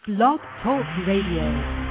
Blog Talk Radio.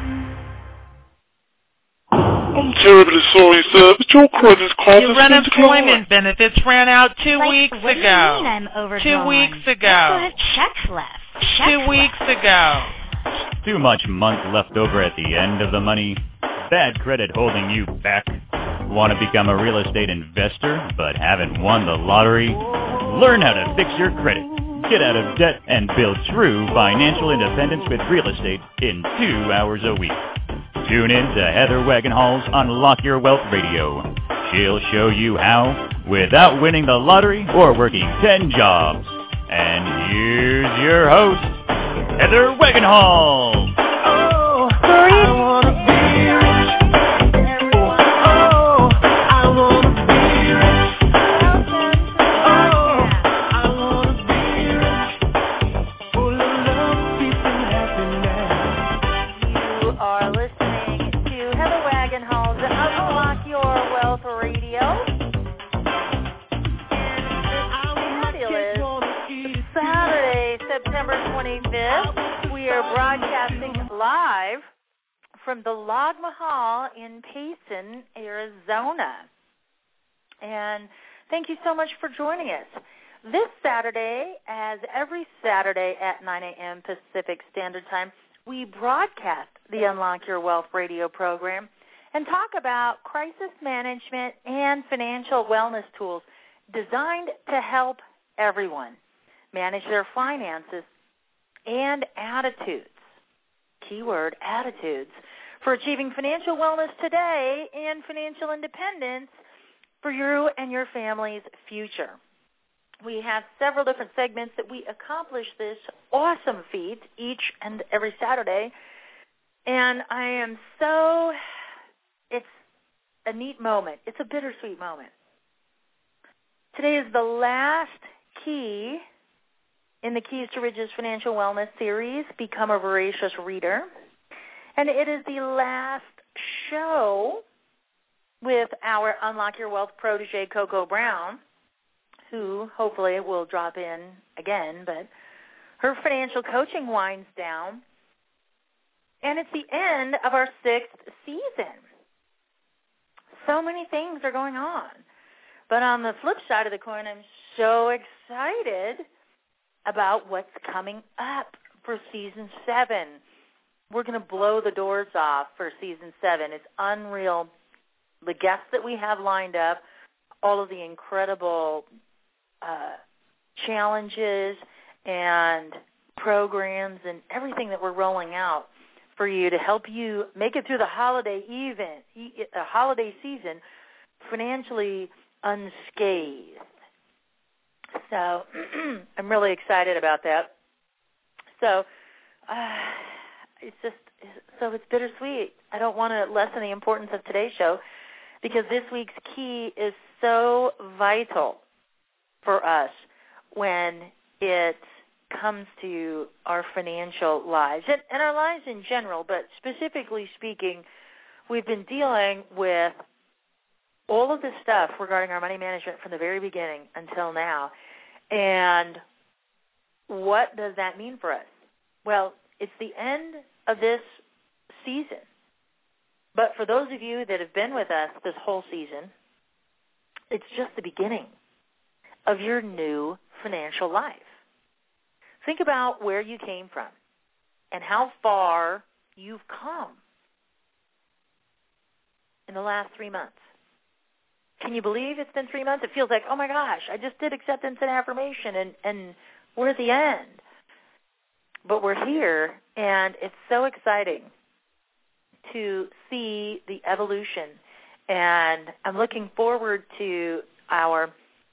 I'm terribly sorry, sir, but your credit card Your unemployment benefits ran out 2 weeks ago. What do you mean I'm overdrawn? 2 weeks ago. I have checks left. 2 weeks ago. Too much month left over at the end of the money. Bad credit holding you back. Want to become a real estate investor but haven't won the lottery? Learn how to fix your credit. Get out of debt and build true financial independence with real estate in 2 hours a week. Tune in to Heather Wagenhall's Unlock Your Wealth Radio. She'll show you how without winning the lottery or working 10 jobs. And here's your host, Heather Wagenhall. We are broadcasting live from the Lodge Mahal in Payson, Arizona. And thank you so much for joining us. This Saturday, as every Saturday at 9 a.m. Pacific Standard Time, we broadcast the Unlock Your Wealth radio program and talk about crisis management and financial wellness tools designed to help everyone manage their finances and attitudes, keyword attitudes, for achieving financial wellness today and financial independence for you and your family's future. We have several different segments that we accomplish this awesome feat each and every Saturday, and I am so, it's a neat moment. It's a bittersweet moment. Today is the last key in the Keys to Riches Financial Wellness series, Become a Voracious Reader. And it is the last show with our Unlock Your Wealth protege, Coco Brown, who hopefully will drop in again, but her financial coaching winds down. And it's the end of our 6th season. So many things are going on. But on the flip side of the coin, I'm so excited about what's coming up for Season 7. We're going to blow the doors off for Season 7. It's unreal. The guests that we have lined up, all of the incredible challenges and programs and everything that we're rolling out for you to help you make it through the holiday season financially unscathed. So I'm really excited about that. So it's bittersweet. I don't want to lessen the importance of today's show because this week's key is so vital for us when it comes to our financial lives and our lives in general, but specifically speaking, we've been dealing with all of this stuff regarding our money management from the very beginning until now. And what does that mean for us? Well, it's the end of this season. But for those of you that have been with us this whole season, it's just the beginning of your new financial life. Think about where you came from and how far you've come in the last 3 months. Can you believe it's been 3 months? It feels like, oh my gosh, I just did acceptance and affirmation and we're at the end. But we're here, and it's so exciting to see the evolution. And I'm looking forward to our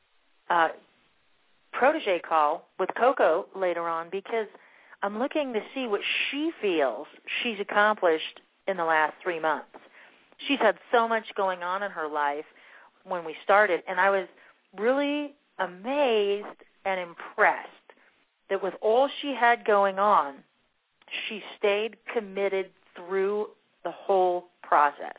protege call with Coco later on because I'm looking to see what she feels she's accomplished in the last 3 months. She's had so much going on in her life when we started, and I was really amazed and impressed that with all she had going on, she stayed committed through the whole process.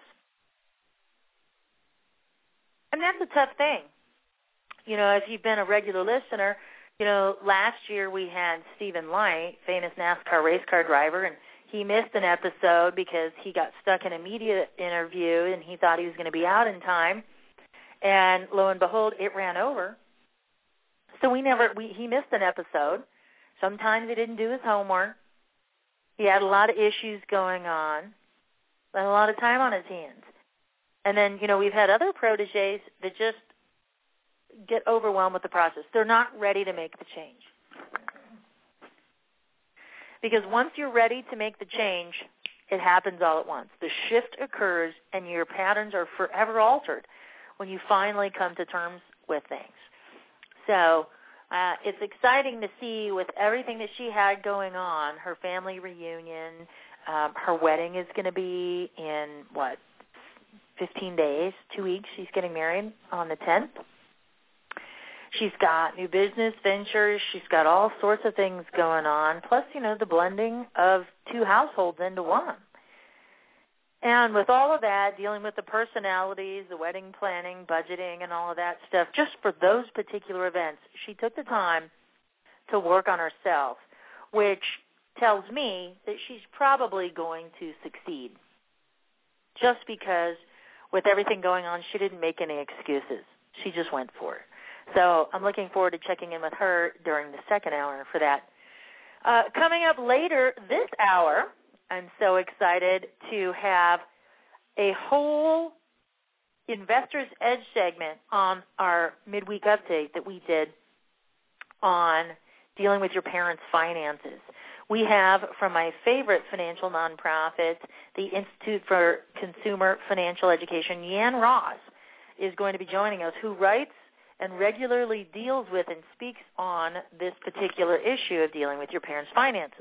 And that's a tough thing. You know, if you've been a regular listener, Last year we had Stephen Light, famous NASCAR race car driver, and he missed an episode because he got stuck in a media interview and he thought he was going to be out in time. And lo and behold, it ran over. So he missed an episode. Sometimes he didn't do his homework. He had a lot of issues going on, and a lot of time on his hands. And then, we've had other protégés that just get overwhelmed with the process. They're not ready to make the change. Because once you're ready to make the change, it happens all at once. The shift occurs, and your patterns are forever altered when you finally come to terms with things. So it's exciting to see with everything that she had going on, her family reunion, her wedding is going to be in, 15 days, 2 weeks. She's getting married on the 10th. She's got new business ventures. She's got all sorts of things going on, plus, the blending of two households into one. And with all of that, dealing with the personalities, the wedding planning, budgeting, and all of that stuff, just for those particular events, she took the time to work on herself, which tells me that she's probably going to succeed. Just because with everything going on, she didn't make any excuses. She just went for it. So I'm looking forward to checking in with her during the second hour for that. Coming up later this hour, I'm so excited to have a whole Investor's Edge segment on our midweek update that we did on dealing with your parents' finances. We have, from my favorite financial nonprofit, the Institute for Consumer Financial Education, Yan Ross is going to be joining us, who writes and regularly deals with and speaks on this particular issue of dealing with your parents' finances.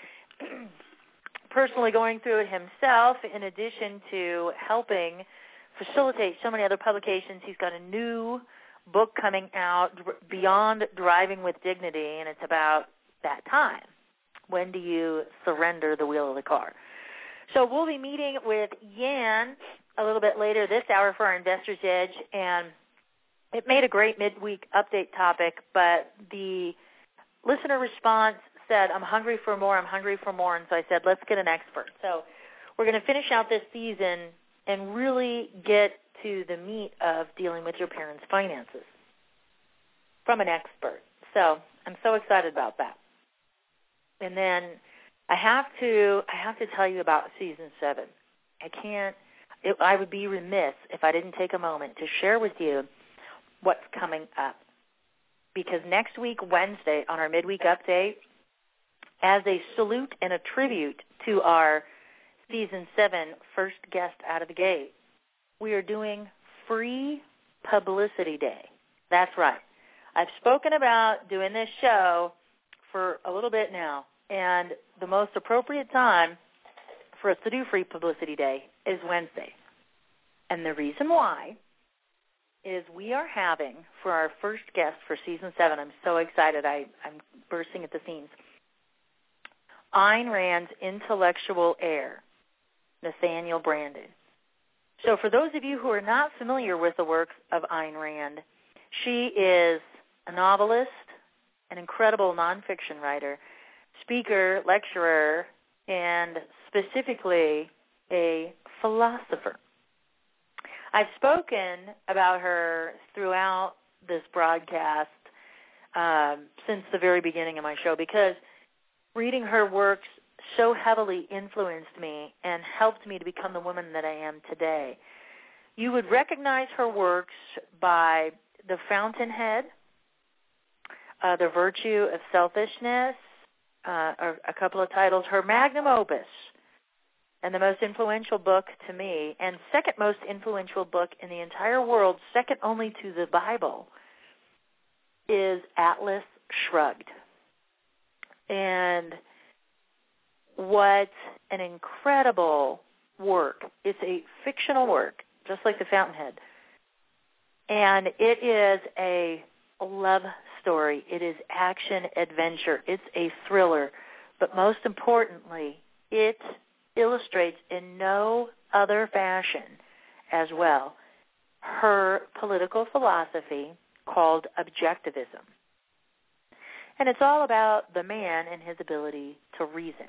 Personally going through it himself, in addition to helping facilitate so many other publications. He's got a new book coming out, Beyond Driving with Dignity, and it's about that time. When do you surrender the wheel of the car? So we'll be meeting with Yan a little bit later this hour for our Investor's Edge, and it made a great midweek update topic, but the listener response said, I'm hungry for more, and so I said, let's get an expert. So we're going to finish out this season and really get to the meat of dealing with your parents' finances from an expert. So I'm so excited about that. And then I have to tell you about Season 7. I would be remiss if I didn't take a moment to share with you what's coming up. Because next week, Wednesday, on our midweek update, as a salute and a tribute to our Season 7 first guest out of the gate, we are doing Free Publicity Day. That's right. I've spoken about doing this show for a little bit now, and the most appropriate time for us to do Free Publicity Day is Wednesday. And the reason why is we are having, for our first guest for Season 7, I'm so excited, I'm bursting at the seams, Ayn Rand's intellectual heir, Nathaniel Branden. So for those of you who are not familiar with the works of Ayn Rand, she is a novelist, an incredible nonfiction writer, speaker, lecturer, and specifically a philosopher. I've spoken about her throughout this broadcast since the very beginning of my show because reading her works so heavily influenced me and helped me to become the woman that I am today. You would recognize her works by The Fountainhead, The Virtue of Selfishness, a couple of titles, her magnum opus, and the most influential book to me, and second most influential book in the entire world, second only to the Bible, is Atlas Shrugged. And what an incredible work. It's a fictional work, just like The Fountainhead. And it is a love story. It is action adventure. It's a thriller. But most importantly, it illustrates in no other fashion as well her political philosophy called objectivism. And it's all about the man and his ability to reason.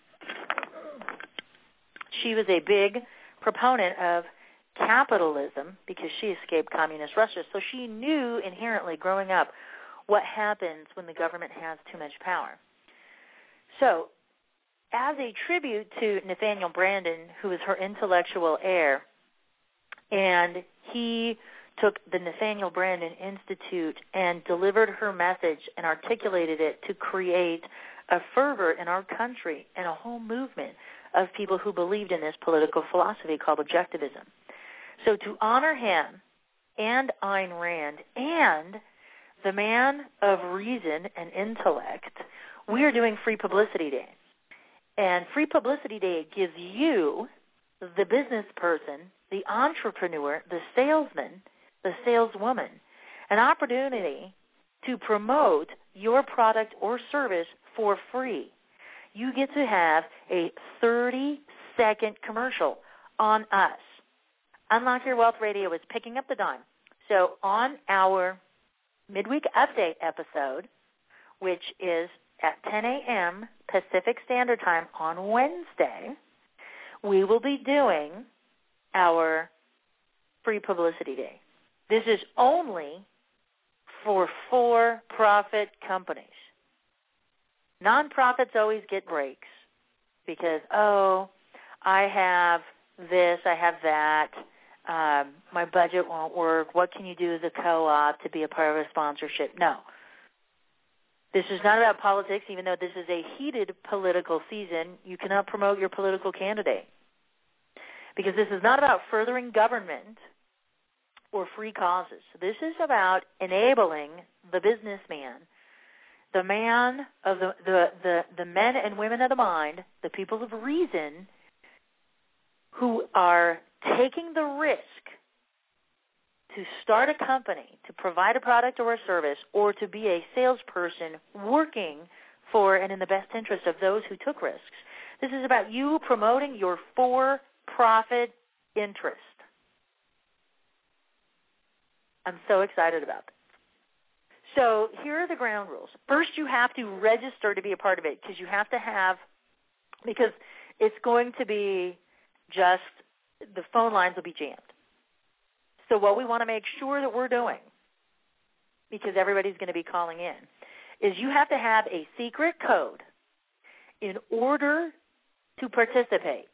She was a big proponent of capitalism because she escaped communist Russia. So she knew inherently growing up what happens when the government has too much power. So as a tribute to Nathaniel Branden, who was her intellectual heir, and he took the Nathaniel Branden Institute and delivered her message and articulated it to create a fervor in our country and a whole movement of people who believed in this political philosophy called objectivism. So to honor him and Ayn Rand and the man of reason and intellect, we are doing Free Publicity Day. And Free Publicity Day gives you, the business person, the entrepreneur, the salesman, the saleswoman, an opportunity to promote your product or service for free. You get to have a 30-second commercial on us. Unlock Your Wealth Radio is picking up the dime. So on our midweek update episode, which is at 10 a.m. Pacific Standard Time on Wednesday, we will be doing our Free Publicity Day. This is only for for-profit companies. Nonprofits always get breaks because, I have this, I have that, my budget won't work. What can you do as a co-op to be a part of a sponsorship? No. This is not about politics, even though this is a heated political season. You cannot promote your political candidate because this is not about furthering government or free causes. This is about enabling the businessman, the man of the men and women of the mind, the people of reason, who are taking the risk to start a company, to provide a product or a service, or to be a salesperson working for and in the best interest of those who took risks. This is about you promoting your for-profit interest. I'm so excited about this. So here are the ground rules. First, you have to register to be a part of it because you have to have, because it's going to be just, the phone lines will be jammed. So what we want to make sure that we're doing, because everybody's going to be calling in, is you have to have a secret code in order to participate.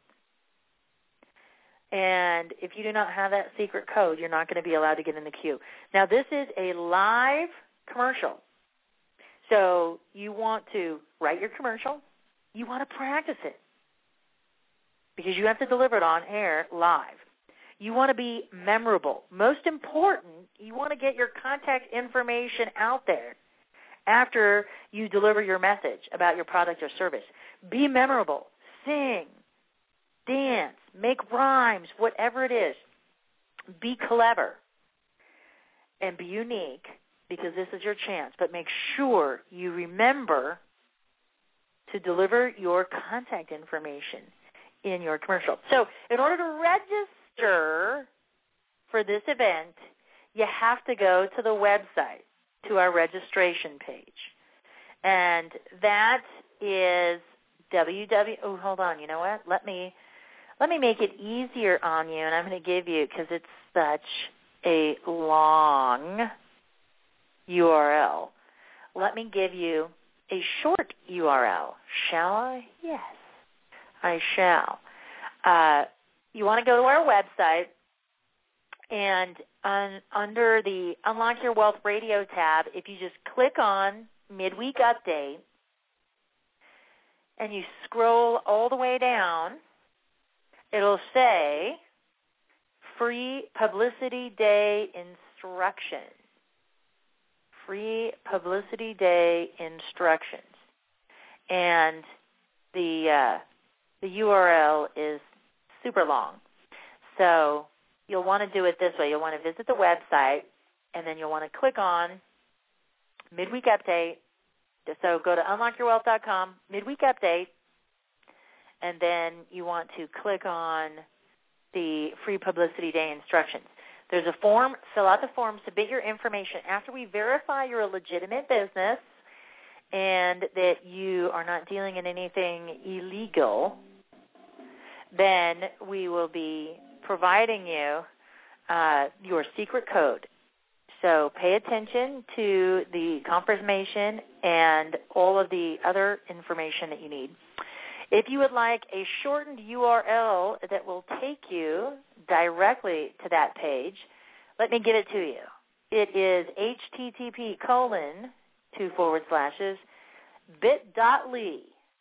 And if you do not have that secret code, you're not going to be allowed to get in the queue. Now, this is a live commercial. So you want to write your commercial. You want to practice it because you have to deliver it on air live. You want to be memorable. Most important, you want to get your contact information out there after you deliver your message about your product or service. Be memorable. Sing, dance, make rhymes, whatever it is. Be clever and be unique because this is your chance. But make sure you remember to deliver your contact information in your commercial. So in order to register for this event, you have to go to the website, to our registration page. And that is hold on, you know what? Let me make it easier on you, and I'm going to give you, because it's such a long URL, let me give you a short URL. Shall I? Yes, I shall. You want to go to our website, and under the Unlock Your Wealth Radio tab, if you just click on Midweek Update, and you scroll all the way down, it'll say Free Publicity Day Instructions. Free Publicity Day Instructions. And the URL is super long. So you'll want to do it this way. You'll want to visit the website, and then you'll want to click on Midweek Update. So go to unlockyourwealth.com, Midweek Update, and then you want to click on the Free Publicity Day Instructions. There's a form. Fill out the form. Submit your information. After we verify you're a legitimate business and that you are not dealing in anything illegal, then we will be providing you your secret code. So pay attention to the confirmation and all of the other information that you need. If you would like a shortened URL that will take you directly to that page, let me give it to you. It is http://bit.ly,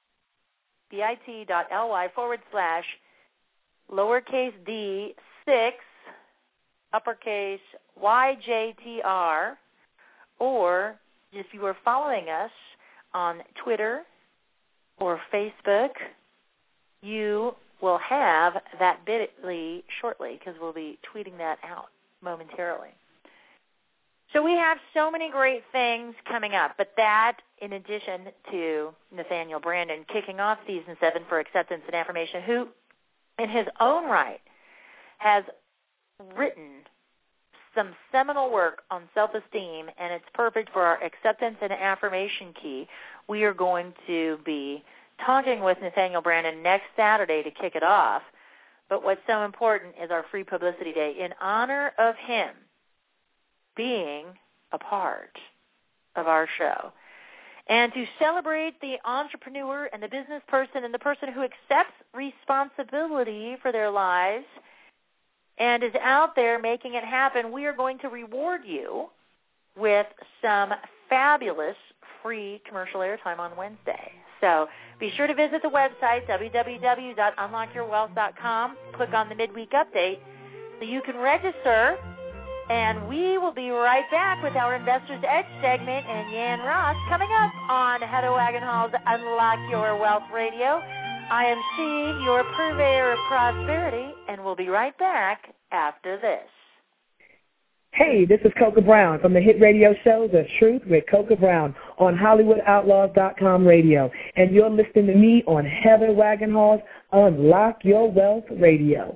bit.ly/lowercase d6, uppercase YJTR, or if you are following us on Twitter or Facebook, you will have that bit.ly shortly because we'll be tweeting that out momentarily. So we have so many great things coming up, but that, in addition to Nathaniel Branden kicking off Season 7 for Acceptance and Affirmation, who in his own right has written some seminal work on self-esteem, and it's perfect for our Acceptance and Affirmation Key. We are going to be talking with Nathaniel Branden next Saturday to kick it off, but what's so important is our free publicity day in honor of him being a part of our show. And to celebrate the entrepreneur and the business person and the person who accepts responsibility for their lives and is out there making it happen, we are going to reward you with some fabulous free commercial airtime on Wednesday. So be sure to visit the website, www.unlockyourwealth.com. Click on the midweek update so you can register. And we will be right back with our Investor's Edge segment and Yan Ross coming up on Heather Wagenhall's Unlock Your Wealth Radio. I am she, your purveyor of prosperity, and we'll be right back after this. Hey, this is Coca Brown from the hit radio show The Truth with Coca Brown on HollywoodOutlaws.com radio. And you're listening to me on Heather Wagenhall's Unlock Your Wealth Radio.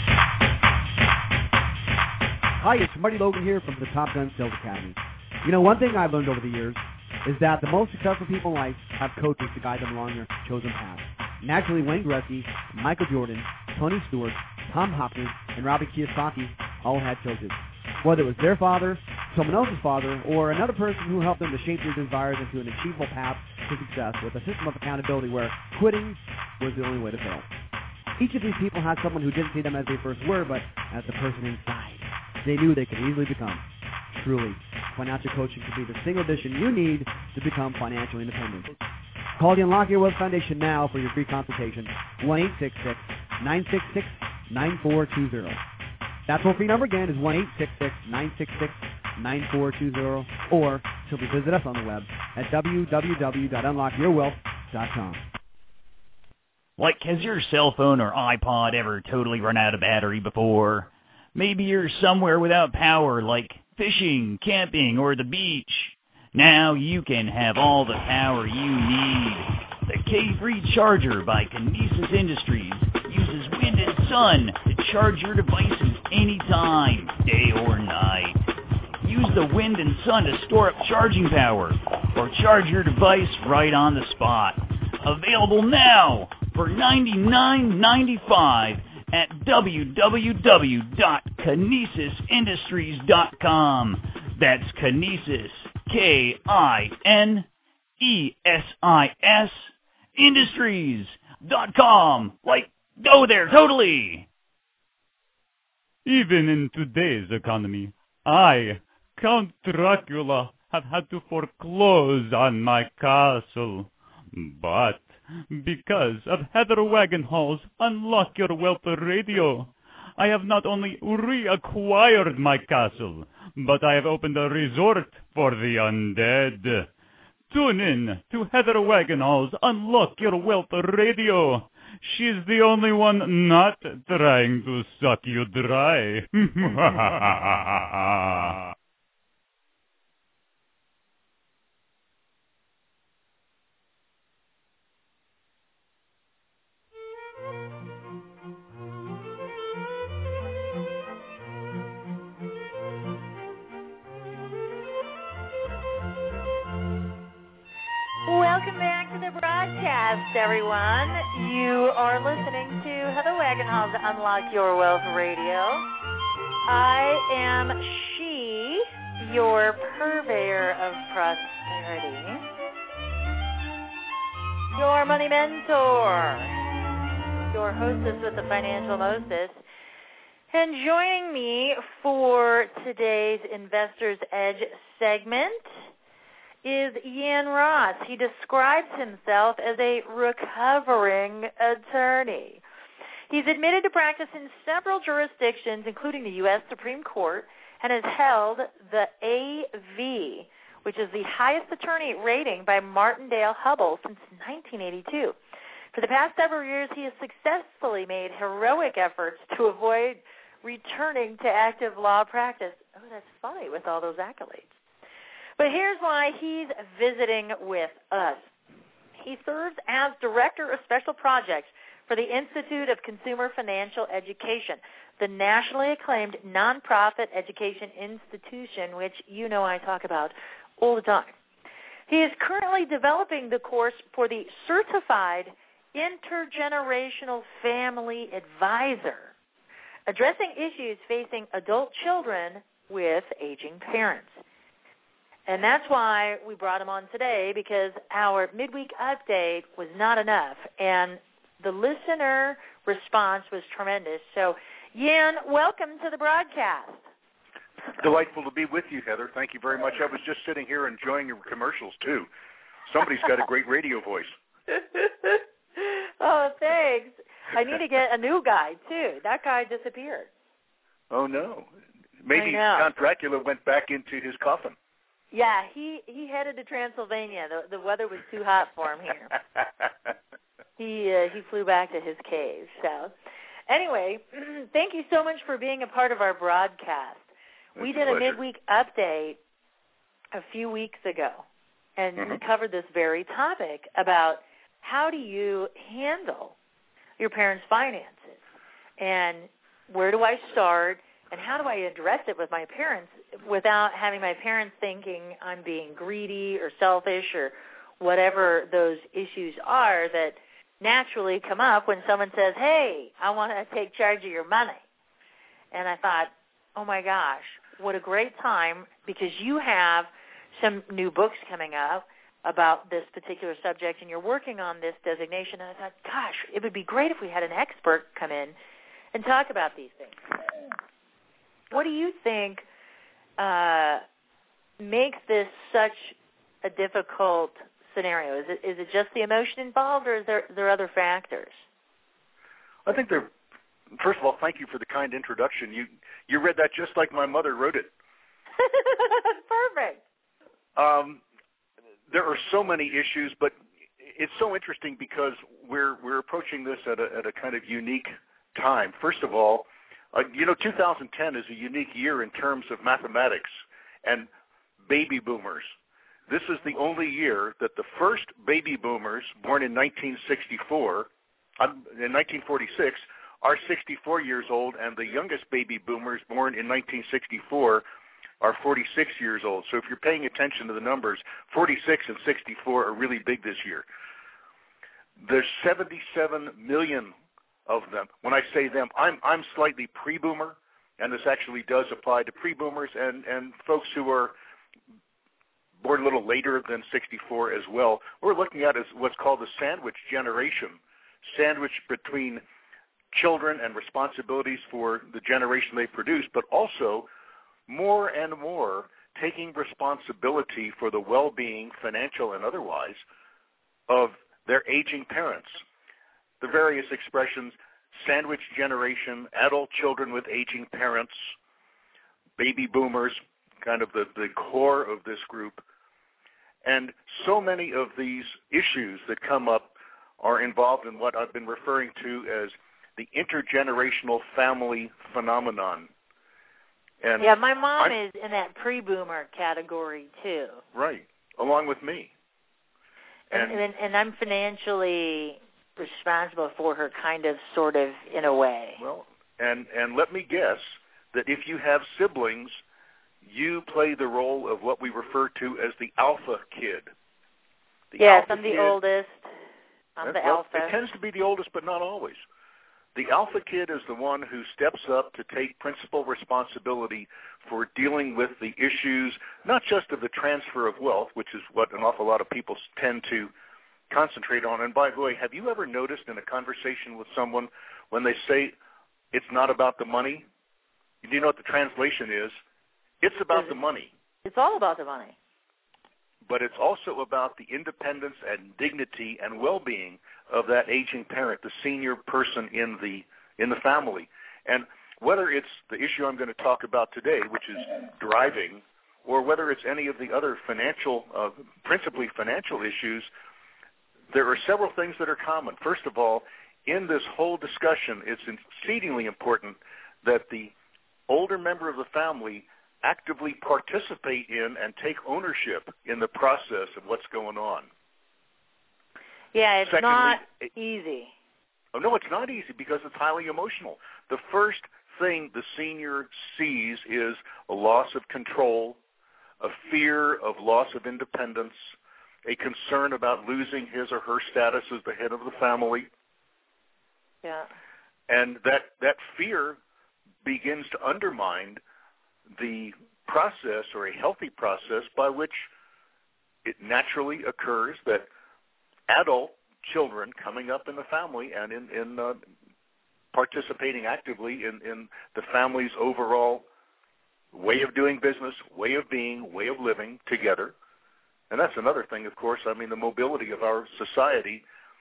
Hi, it's Marty Logan here from the Top Gun Sales Academy. You know, one thing I've learned over the years is that the most successful people in life have coaches to guide them along their chosen path. Naturally, Wayne Gretzky, Michael Jordan, Tony Stewart, Tom Hopkins, and Robert Kiyosaki all had coaches. Whether it was their father, someone else's father, or another person who helped them to shape their desires into an achievable path to success with a system of accountability where quitting was the only way to fail. Each of these people had someone who didn't see them as they first were, but as the person inside they knew they could easily become. Truly, financial coaching could be the single addition you need to become financially independent. Call the Unlock Your Wealth Foundation now for your free consultation, 1-866-966-9420. That toll-free number again is 1-866-966-9420, or simply visit us on the web at www.unlockyourwealth.com. Like, has your cell phone or iPod ever totally run out of battery before? Maybe you're somewhere without power, like fishing, camping, or the beach. Now you can have all the power you need. The K-Free Charger by Kinesis Industries uses wind and sun to charge your devices anytime, day or night. Use the wind and sun to store up charging power, or charge your device right on the spot. Available now for $99.95 at www.kinesisindustries.com. That's Kinesis, K-I-N-E-S-I-S, Industries.com. Like, go there, totally. Even in today's economy, I, Count Dracula, have had to foreclose on my castle. But because of Heather Wagenhall's Unlock Your Wealth Radio, I have not only reacquired my castle, but I have opened a resort for the undead. Tune in to Heather Wagenhall's Unlock Your Wealth Radio. She's the only one not trying to suck you dry. everyone. You are listening to Heather Wagenhals Unlock Your Wealth Radio. I am she, your purveyor of prosperity, your money mentor, your hostess with the financial mostess. And joining me for today's Investor's Edge segment is Yan Ross. He describes himself as a recovering attorney. He's admitted to practice in several jurisdictions, including the U.S. Supreme Court, and has held the AV, which is the highest attorney rating by Martindale-Hubbell since 1982. For the past several years, he has successfully made heroic efforts to avoid returning to active law practice. Oh, that's funny with all those accolades. But here's why he's visiting with us. He serves as Director of Special Projects for the Institute of Consumer Financial Education, the nationally acclaimed nonprofit education institution, which you know I talk about all the time. He is currently developing the course for the Certified Intergenerational Family Advisor, addressing issues facing adult children with aging parents. And that's why we brought him on today, because our midweek update was not enough, and the listener response was tremendous. So, Yan, welcome to the broadcast. Delightful to be with you, Heather. Thank you very much. I was just sitting here enjoying your commercials, too. Somebody's got a great radio voice. Oh, thanks. I need to get a new guy, too. That guy disappeared. Oh, no. Maybe Count Dracula went back into his coffin. Yeah, he headed to Transylvania. The weather was too hot for him here. He flew back to his cave. So, anyway, thank you so much for being a part of our broadcast. We did a midweek update a few weeks ago, and we covered this very topic about how do you handle your parents' finances, and where do I start, and how do I address it with my parents without having my parents thinking I'm being greedy or selfish or whatever those issues are that naturally come up when someone says, hey, I want to take charge of your money. And I thought, oh, my gosh, what a great time, because you have some new books coming up about this particular subject, and you're working on this designation. And I thought, gosh, it would be great if we had an expert come in and talk about these things. What do you think makes this such a difficult scenario? Is it just the emotion involved, or is there other factors? I think first of all, thank you for the kind introduction. You read that just like my mother wrote it. Perfect. There are so many issues, but it's so interesting because we're approaching this at a kind of unique time. First of all, 2010 is a unique year in terms of mathematics and baby boomers. This is the only year that the first baby boomers born in 1946 are 64 years old, and the youngest baby boomers born in 1964 are 46 years old. So if you're paying attention to the numbers, 46 and 64 are really big this year. There's 77 million of them. When I say them, I'm slightly pre-boomer, and this actually does apply to pre-boomers and folks who are born a little later than 64 as well. We're looking at as what's called the sandwich generation, sandwich between children and responsibilities for the generation they produce, but also more and more taking responsibility for the well-being, financial and otherwise, of their aging parents. The various expressions, sandwich generation, adult children with aging parents, baby boomers, kind of the core of this group. And so many of these issues that come up are involved in what I've been referring to as the intergenerational family phenomenon. And yeah, my mom is in that pre-boomer category too. Right, along with me. And I'm financially responsible for her, kind of, sort of, in a way. Well, and let me guess that if you have siblings, you play the role of what we refer to as the alpha kid. Yes, I'm the oldest. I'm the alpha. It tends to be the oldest, but not always. The alpha kid is the one who steps up to take principal responsibility for dealing with the issues, not just of the transfer of wealth, which is what an awful lot of people tend to concentrate on. And by the way, have you ever noticed in a conversation with someone when they say it's not about the money? Do you know what the translation is? It's about the money. It's all about the money. But it's also about the independence and dignity and well-being of that aging parent, the senior person in the family. And whether it's the issue I'm going to talk about today, which is driving, or whether it's any of the other principally financial issues, there are several things that are common. First of all, in this whole discussion, it's exceedingly important that the older member of the family actively participate in and take ownership in the process of what's going on. Yeah, it's not easy. Oh, no, it's not easy because it's highly emotional. The first thing the senior sees is a loss of control, a fear of loss of independence, a concern about losing his or her status as the head of the family. Yeah. And that fear begins to undermine the process, or a healthy process, by which it naturally occurs that adult children coming up in the family and in participating actively in the family's overall way of doing business, way of being, way of living together. And that's another thing, of course. I mean, the mobility of our society.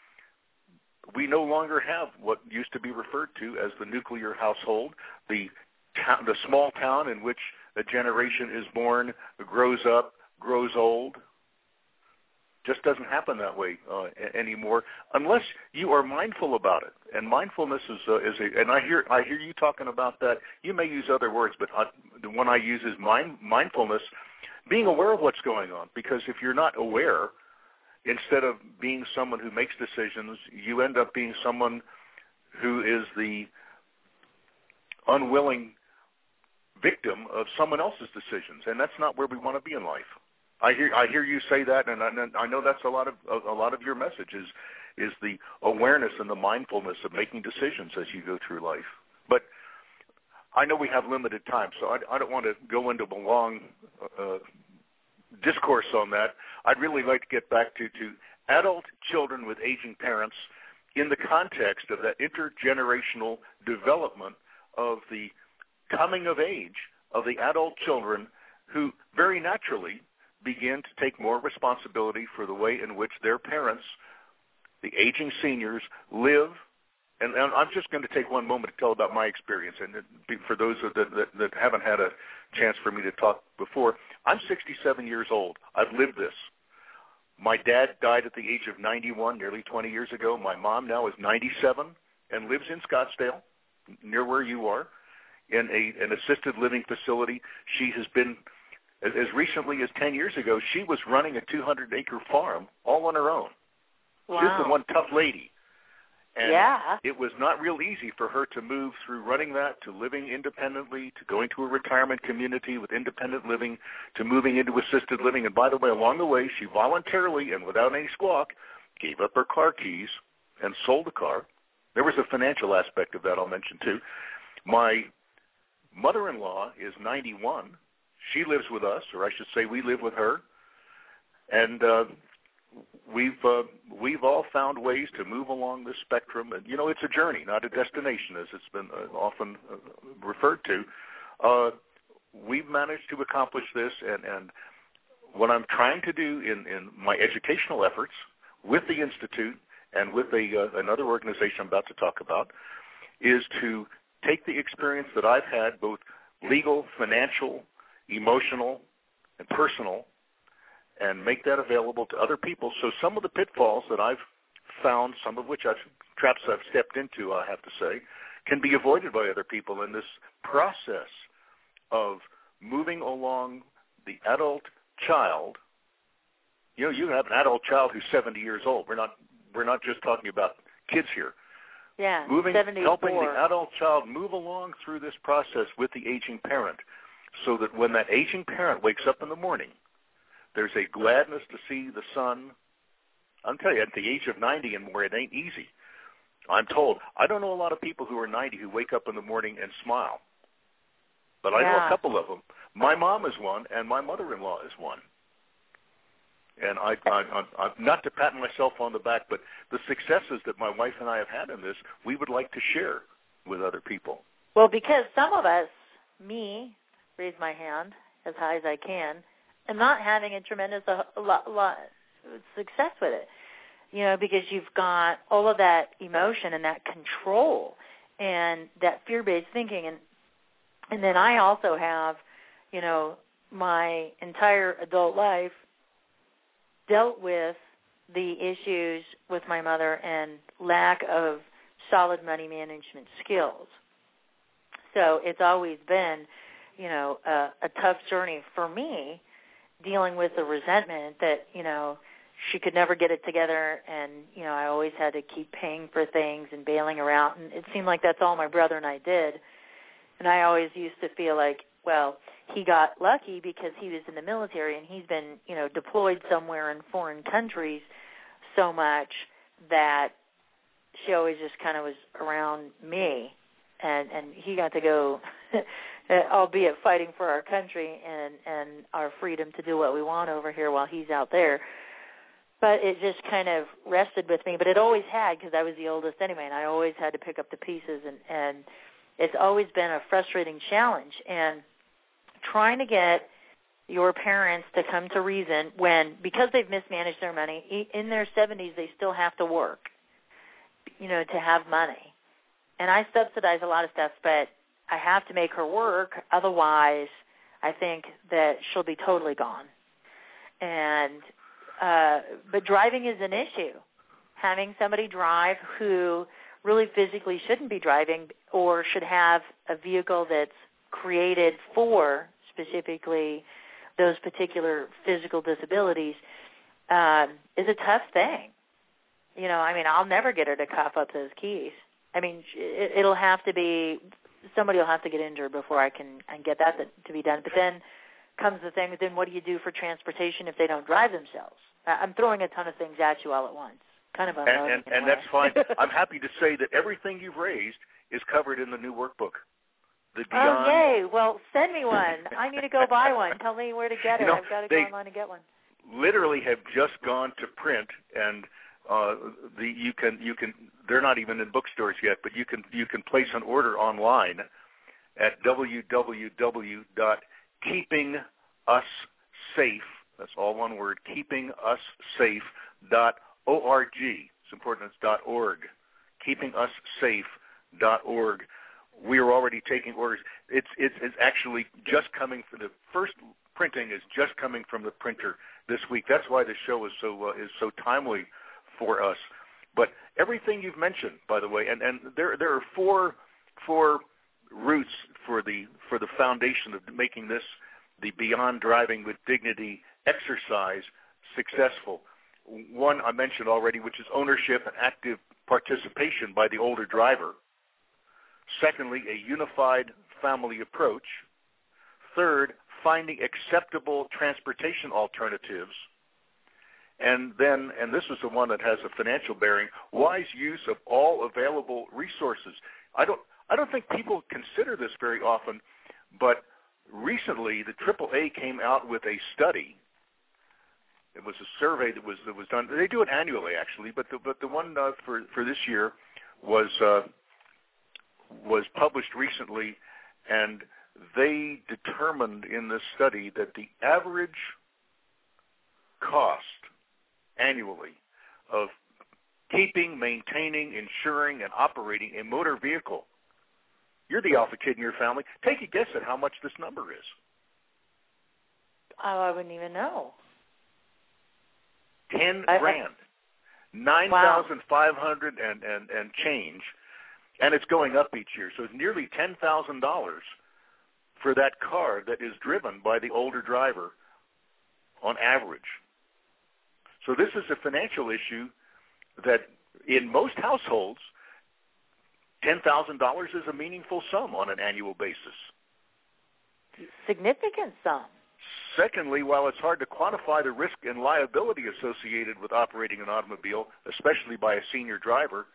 We no longer have what used to be referred to as the nuclear household, the small town in which a generation is born, grows up, grows old. Just doesn't happen that way anymore, unless you are mindful about it. And mindfulness is and I hear you talking about that. You may use other words, but the one I use is mindfulness, being aware of what's going on. Because if you're not aware, instead of being someone who makes decisions, you end up being someone who is the unwilling victim of someone else's decisions, and that's not where we want to be in life. I hear you say that, and I know that's a lot of your message is the awareness and the mindfulness of making decisions as you go through life. But I know we have limited time, so I don't want to go into a long discourse on that. I'd really like to get back to adult children with aging parents in the context of that intergenerational development of the coming of age of the adult children who very naturally begin to take more responsibility for the way in which their parents, the aging seniors, live. And I'm just going to take one moment to tell about my experience. And for those that haven't had a chance for me to talk before, I'm 67 years old. I've lived this. My dad died at the age of 91 nearly 20 years ago. My mom now is 97 and lives in Scottsdale, near where you are, in an assisted living facility. She has been, as recently as 10 years ago, she was running a 200-acre farm all on her own. Wow. She's the one tough lady. And yeah. It was not real easy for her to move through running that to living independently, to going to a retirement community with independent living, to moving into assisted living. And by the way, along the way, she voluntarily and without any squawk gave up her car keys and sold the car. There was a financial aspect of that I'll mention too. My mother-in-law is 91. She lives with us, or I should say we live with her. And we've all found ways to move along this spectrum. And, you know, it's a journey, not a destination, as it's been often referred to. We've managed to accomplish this, and what I'm trying to do in my educational efforts with the Institute and with another organization I'm about to talk about is to take the experience that I've had, both legal, financial, emotional, and personal, and make that available to other people. So some of the pitfalls that I've found, some of which traps I've stepped into, I have to say, can be avoided by other people in this process of moving along the adult child. You know, you have an adult child who's 70 years old. We're not just talking about kids here. Yeah, helping the adult child move along through this process with the aging parent, so that when that aging parent wakes up in the morning, there's a gladness to see the sun, I'll tell you, at the age of 90 and more, it ain't easy. I'm told. I don't know a lot of people who are 90 who wake up in the morning and smile. But I know a couple of them. My mom is one, and my mother-in-law is one. And I'm not to pat myself on the back, but the successes that my wife and I have had in this, we would like to share with other people. Well, because some of us, me, raise my hand as high as I can, am not having a tremendous lot success with it. You know, because you've got all of that emotion and that control and that fear-based thinking. And then I also have, you know, my entire adult life dealt with the issues with my mother and lack of solid money management skills. So it's always been, you know, a tough journey for me dealing with the resentment that, you know, she could never get it together, and, you know, I always had to keep paying for things and bailing her out, and it seemed like that's all my brother and I did. And I always used to feel like, well, he got lucky because he was in the military, and he's been, you know, deployed somewhere in foreign countries so much that she always just kind of was around me, and he got to go, albeit fighting for our country and our freedom to do what we want over here while he's out there. But it just kind of rested with me. But it always had, because I was the oldest anyway, and I always had to pick up the pieces. And it's always been a frustrating challenge. And trying to get your parents to come to reason when, because they've mismanaged their money, in their 70s they still have to work, you know, to have money. And I subsidize a lot of stuff, but I have to make her work. Otherwise, I think that she'll be totally gone. And but driving is an issue. Having somebody drive who really physically shouldn't be driving or should have a vehicle that's created for specifically those particular physical disabilities is a tough thing. You know, I mean, I'll never get her to cough up those keys. I mean, it'll have to be, somebody will have to get injured before I can get that to be done. But then comes the thing, then what do you do for transportation if they don't drive themselves? I'm throwing a ton of things at you all at once. Kind of unloading. And that's fine. I'm happy to say that everything you've raised is covered in the new workbook. Oh, yay. Well, send me one. I need to go buy one. Tell me where to get it. You know, I've got to go online and get one. Literally have just gone to print, and you can they're not even in bookstores yet, but you can place an order online at www.keepingussafe. That's all one word, keepingussafe.org. It's important, it's .org. keepingussafe.org. We are already taking orders. It's actually just coming for the first printing is just coming from the printer this week. That's why the show is so timely for us. But everything you've mentioned, by the way, and there are four routes for the foundation of making this the Beyond Driving with Dignity exercise successful. One I mentioned already, which is ownership and active participation by the older driver. Secondly, a unified family approach. Third, finding acceptable transportation alternatives. And then, and this is the one that has a financial bearing, wise use of all available resources. I don't think people consider this very often, but recently the AAA came out with a study. It was a survey that was done. They do it annually, actually, but the one for this year was published recently, and they determined in this study that the average cost annually of keeping, maintaining, insuring, and operating a motor vehicle. You're the alpha kid in your family. Take a guess at how much this number is. Oh, I wouldn't even know. $10,000, $9,500 and change, and it's going up each year. So it's nearly $10,000 for that car that is driven by the older driver on average. So this is a financial issue that in most households, $10,000 is a meaningful sum on an annual basis. Significant sum. Secondly, while it's hard to quantify the risk and liability associated with operating an automobile, especially by a senior driver,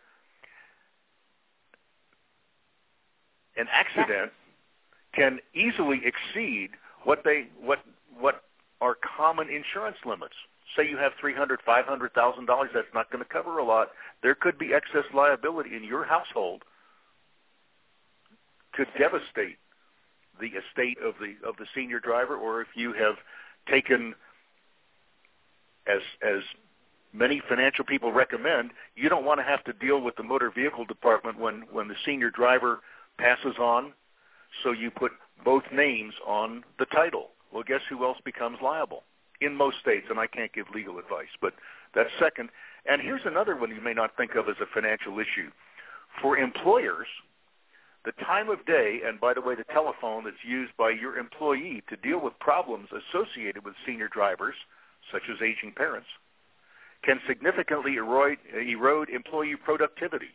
an accident can easily exceed what are common insurance limits. Say you have $300,000, $500,000, that's not going to cover a lot. There could be excess liability in your household, could devastate the estate of the senior driver, or if you have taken, as many financial people recommend, you don't want to have to deal with the motor vehicle department when the senior driver passes on, so you put both names on the title. Well, guess who else becomes liable? In most states, and I can't give legal advice, but that's second. And here's another one you may not think of as a financial issue. For employers, the time of day, and by the way, the telephone that's used by your employee to deal with problems associated with senior drivers, such as aging parents, can significantly erode employee productivity.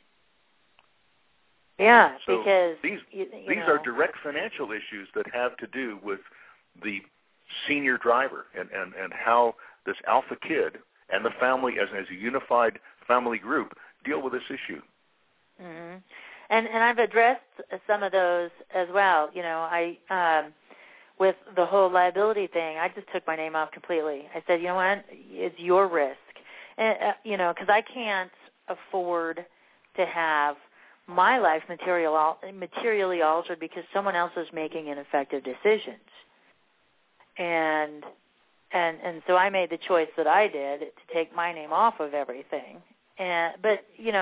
Yeah, so because these are direct financial issues that have to do with the senior driver and how this alpha kid and the family as a unified family group deal with this issue. Mm-hmm. And I've addressed some of those as well. I with the whole liability thing, I just took my name off completely. I said, you know what, it's your risk, and because I can't afford to have my life materially altered because someone else is making ineffective decisions. And so I made the choice that I did to take my name off of everything. But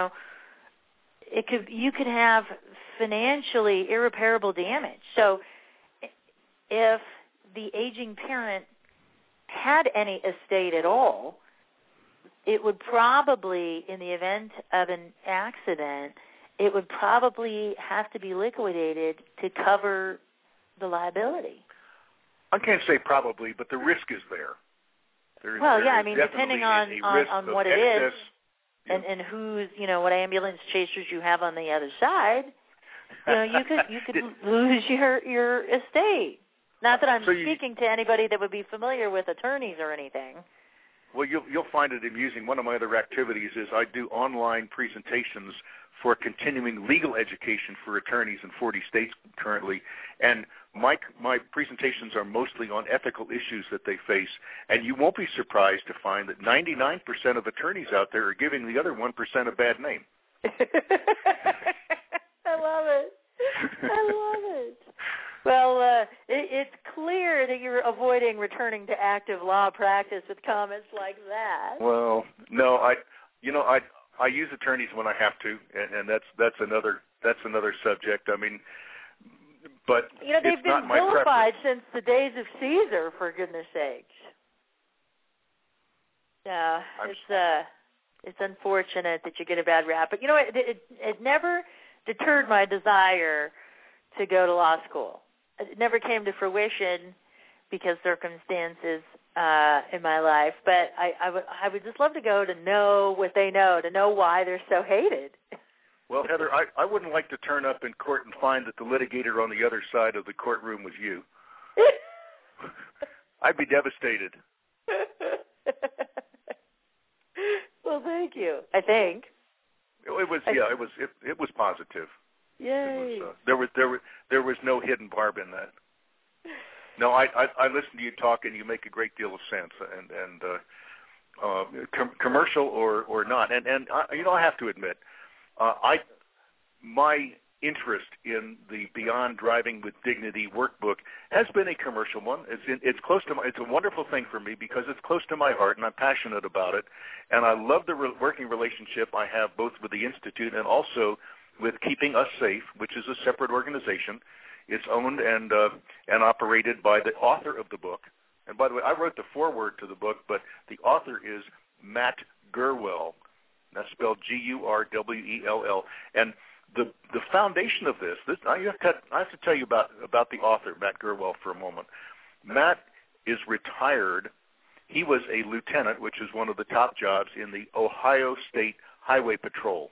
you could have financially irreparable damage. So if the aging parent had any estate at all, it would probably, in the event of an accident, it would probably have to be liquidated to cover the liability. I can't say probably, but the risk is there. Depending on what it is and who's, what ambulance chasers you have on the other side, you could lose your estate. Not that I'm speaking to anybody that would be familiar with attorneys or anything. Well, you'll find it amusing. One of my other activities is I do online presentations for continuing legal education for attorneys in 40 states currently, and my presentations are mostly on ethical issues that they face, and you won't be surprised to find that 99% of attorneys out there are giving the other 1% a bad name. I love it. Well, it's clear that you're avoiding returning to active law practice with comments like that. Well, no, I use attorneys when I have to, and that's another subject. I mean, but they've been vilified since the days of Caesar, for goodness sakes. Yeah, it's unfortunate that you get a bad rap, but it never deterred my desire to go to law school. It never came to fruition because circumstances in my life, but I would just love to go to know what they know, to know why they're so hated. Well, Heather, I wouldn't like to turn up in court and find that the litigator on the other side of the courtroom was you. I'd be devastated. Well, thank you. I think it was positive. Yay! There was no hidden barb in that. No, I listen to you talk, and you make a great deal of sense, and commercial or not, and I have to admit, my interest in the Beyond Driving with Dignity workbook has been a commercial one. It's close to it's a wonderful thing for me because it's close to my heart, and I'm passionate about it, and I love the working relationship I have both with the Institute and also with Keeping Us Safe, which is a separate organization. It's owned and operated by the author of the book. And by the way, I wrote the foreword to the book, but the author is Matt Gurwell. That's spelled Gurwell. And the foundation of this I have to tell you about the author, Matt Gurwell, for a moment. Matt is retired. He was a lieutenant, which is one of the top jobs in the Ohio State Highway Patrol.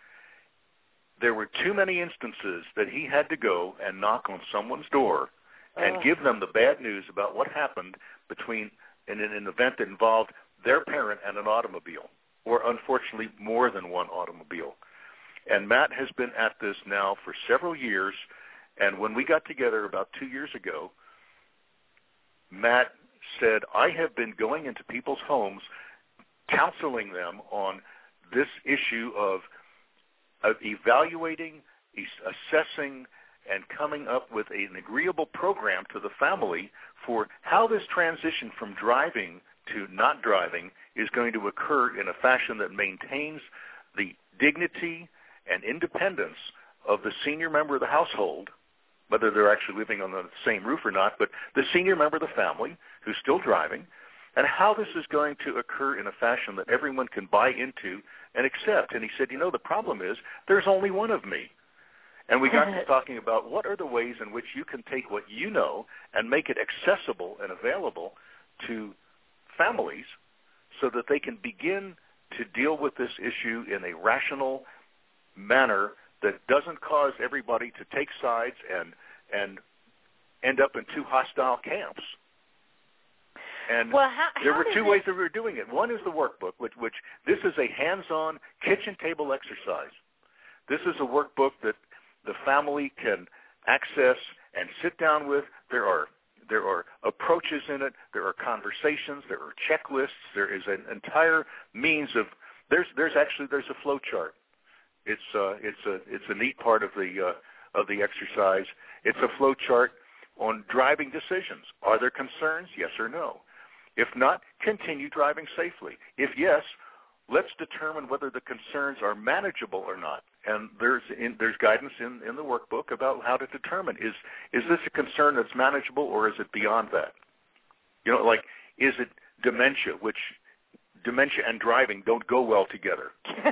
There were too many instances that he had to go and knock on someone's door and give them the bad news about what happened between in an event that involved their parent and an automobile, or unfortunately more than one automobile. And Matt has been at this now for several years, and when we got together about 2 years ago, Matt said, I have been going into people's homes, counseling them on this issue of evaluating, assessing, and coming up with an agreeable program to the family for how this transition from driving to not driving is going to occur in a fashion that maintains the dignity and independence of the senior member of the household, whether they're actually living on the same roof or not, but the senior member of the family who's still driving, and how this is going to occur in a fashion that everyone can buy into and accept. And he said, the problem is there's only one of me. And we got to talking about what are the ways in which you can take what you know and make it accessible and available to families so that they can begin to deal with this issue in a rational manner that doesn't cause everybody to take sides and end up in two hostile camps. And there were two ways that we were doing it. One is the workbook, which this is a hands-on kitchen table exercise. This is a workbook that the family can access and sit down with. There are approaches in it. There are conversations. There are checklists. There is an entire means of. There's a flow chart. It's a neat part of the exercise. It's a flow chart on driving decisions. Are there concerns? Yes or no. If not, continue driving safely. If yes, let's determine whether the concerns are manageable or not. And there's guidance in the workbook about how to determine is this a concern that's manageable or is it beyond that? Is it dementia, which dementia and driving don't go well together.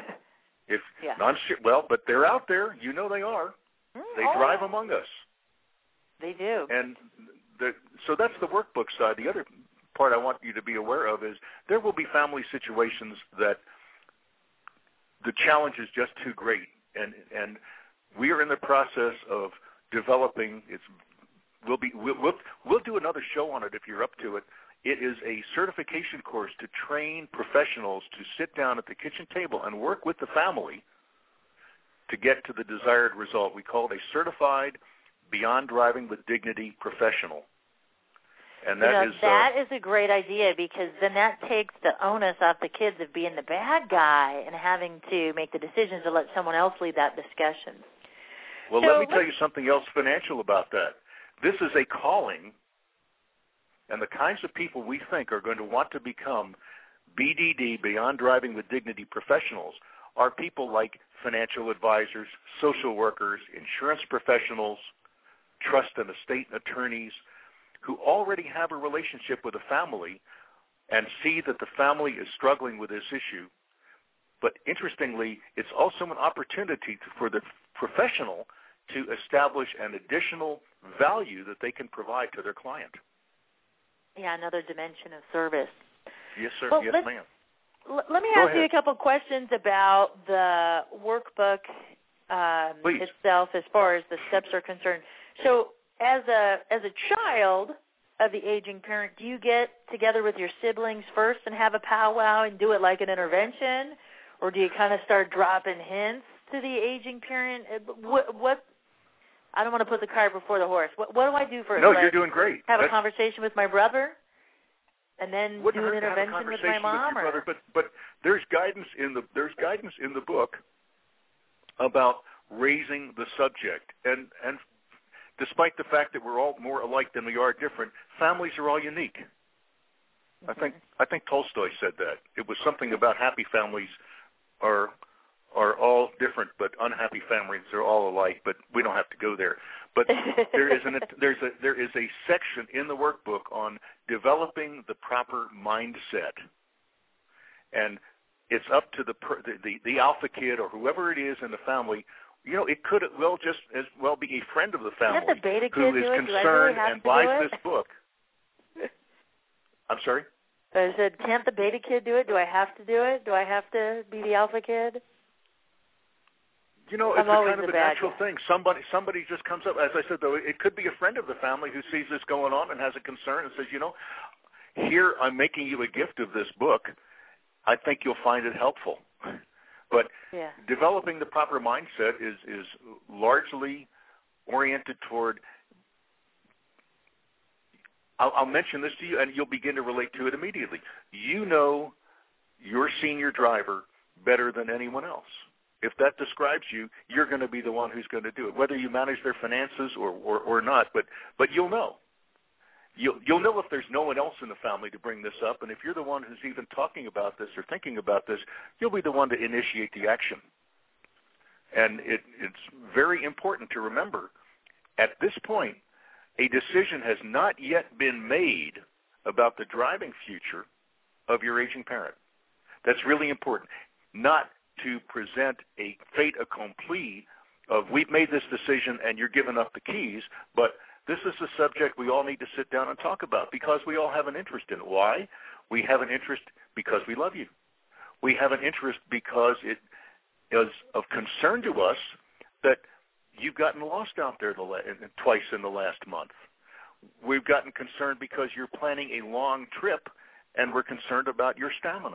But they're out there. They are. They drive among us. They do. And so that's the workbook side. The other part I want you to be aware of is there will be family situations that the challenge is just too great. And we are in the process of developing. We'll do another show on it if you're up to it. It is a certification course to train professionals to sit down at the kitchen table and work with the family to get to the desired result. We call it a certified Beyond Driving with Dignity professional. And that is a great idea, because then that takes the onus off the kids of being the bad guy and having to make the decisions to let someone else lead that discussion. Well, let me tell you something else financial about that. This is a calling, and the kinds of people we think are going to want to become BDD, Beyond Driving with Dignity professionals, are people like financial advisors, social workers, insurance professionals, trust and estate attorneys, who already have a relationship with a family and see that the family is struggling with this issue. But interestingly, it's also an opportunity for the professional to establish an additional value that they can provide to their client. Yeah, another dimension of service. Yes, sir. Well, yes, ma'am. Let me ask you a couple questions about the workbook itself as far as the steps are concerned. So as a child of the aging parent, do you get together with your siblings first and have a powwow and do it like an intervention? Or do you kind of start dropping hints to the aging parent? What? I don't want to put the cart before the horse. What do I do first? No, you're doing great. Have a conversation with my brother? And then do an intervention with my mom? With your brother, but there's guidance in the book about raising the subject. And despite the fact that we're all more alike than we are different, families are all unique. Mm-hmm. I think Tolstoy said that. It was something about happy families are all different, but unhappy families are all alike. But we don't have to go there. But there is a section in the workbook on developing the proper mindset, and it's up to the alpha kid or whoever it is in the family. It could just as well be a friend of the family who is concerned and buys this book. I'm sorry? I said, can't the beta kid do it? Do I have to do it? Do I have to be the alpha kid? You know, it's kind of a natural thing. Somebody just comes up. As I said, though, it could be a friend of the family who sees this going on and has a concern and says, you know, here I'm making you a gift of this book. I think you'll find it helpful. But developing the proper mindset is largely oriented toward, I'll mention this to you, and you'll begin to relate to it immediately. You know your senior driver better than anyone else. If that describes you, you're going to be the one who's going to do it, whether you manage their finances or not. But you'll know. You'll know if there's no one else in the family to bring this up, and if you're the one who's even talking about this or thinking about this, you'll be the one to initiate the action. And it's very important to remember, at this point, a decision has not yet been made about the driving future of your aging parent. That's really important. Not to present a fait accompli of we've made this decision and you're giving up the keys, but this is a subject we all need to sit down and talk about because we all have an interest in it. Why? We have an interest because we love you. We have an interest because it is of concern to us that you've gotten lost out there twice in the last month. We've gotten concerned because you're planning a long trip and we're concerned about your stamina.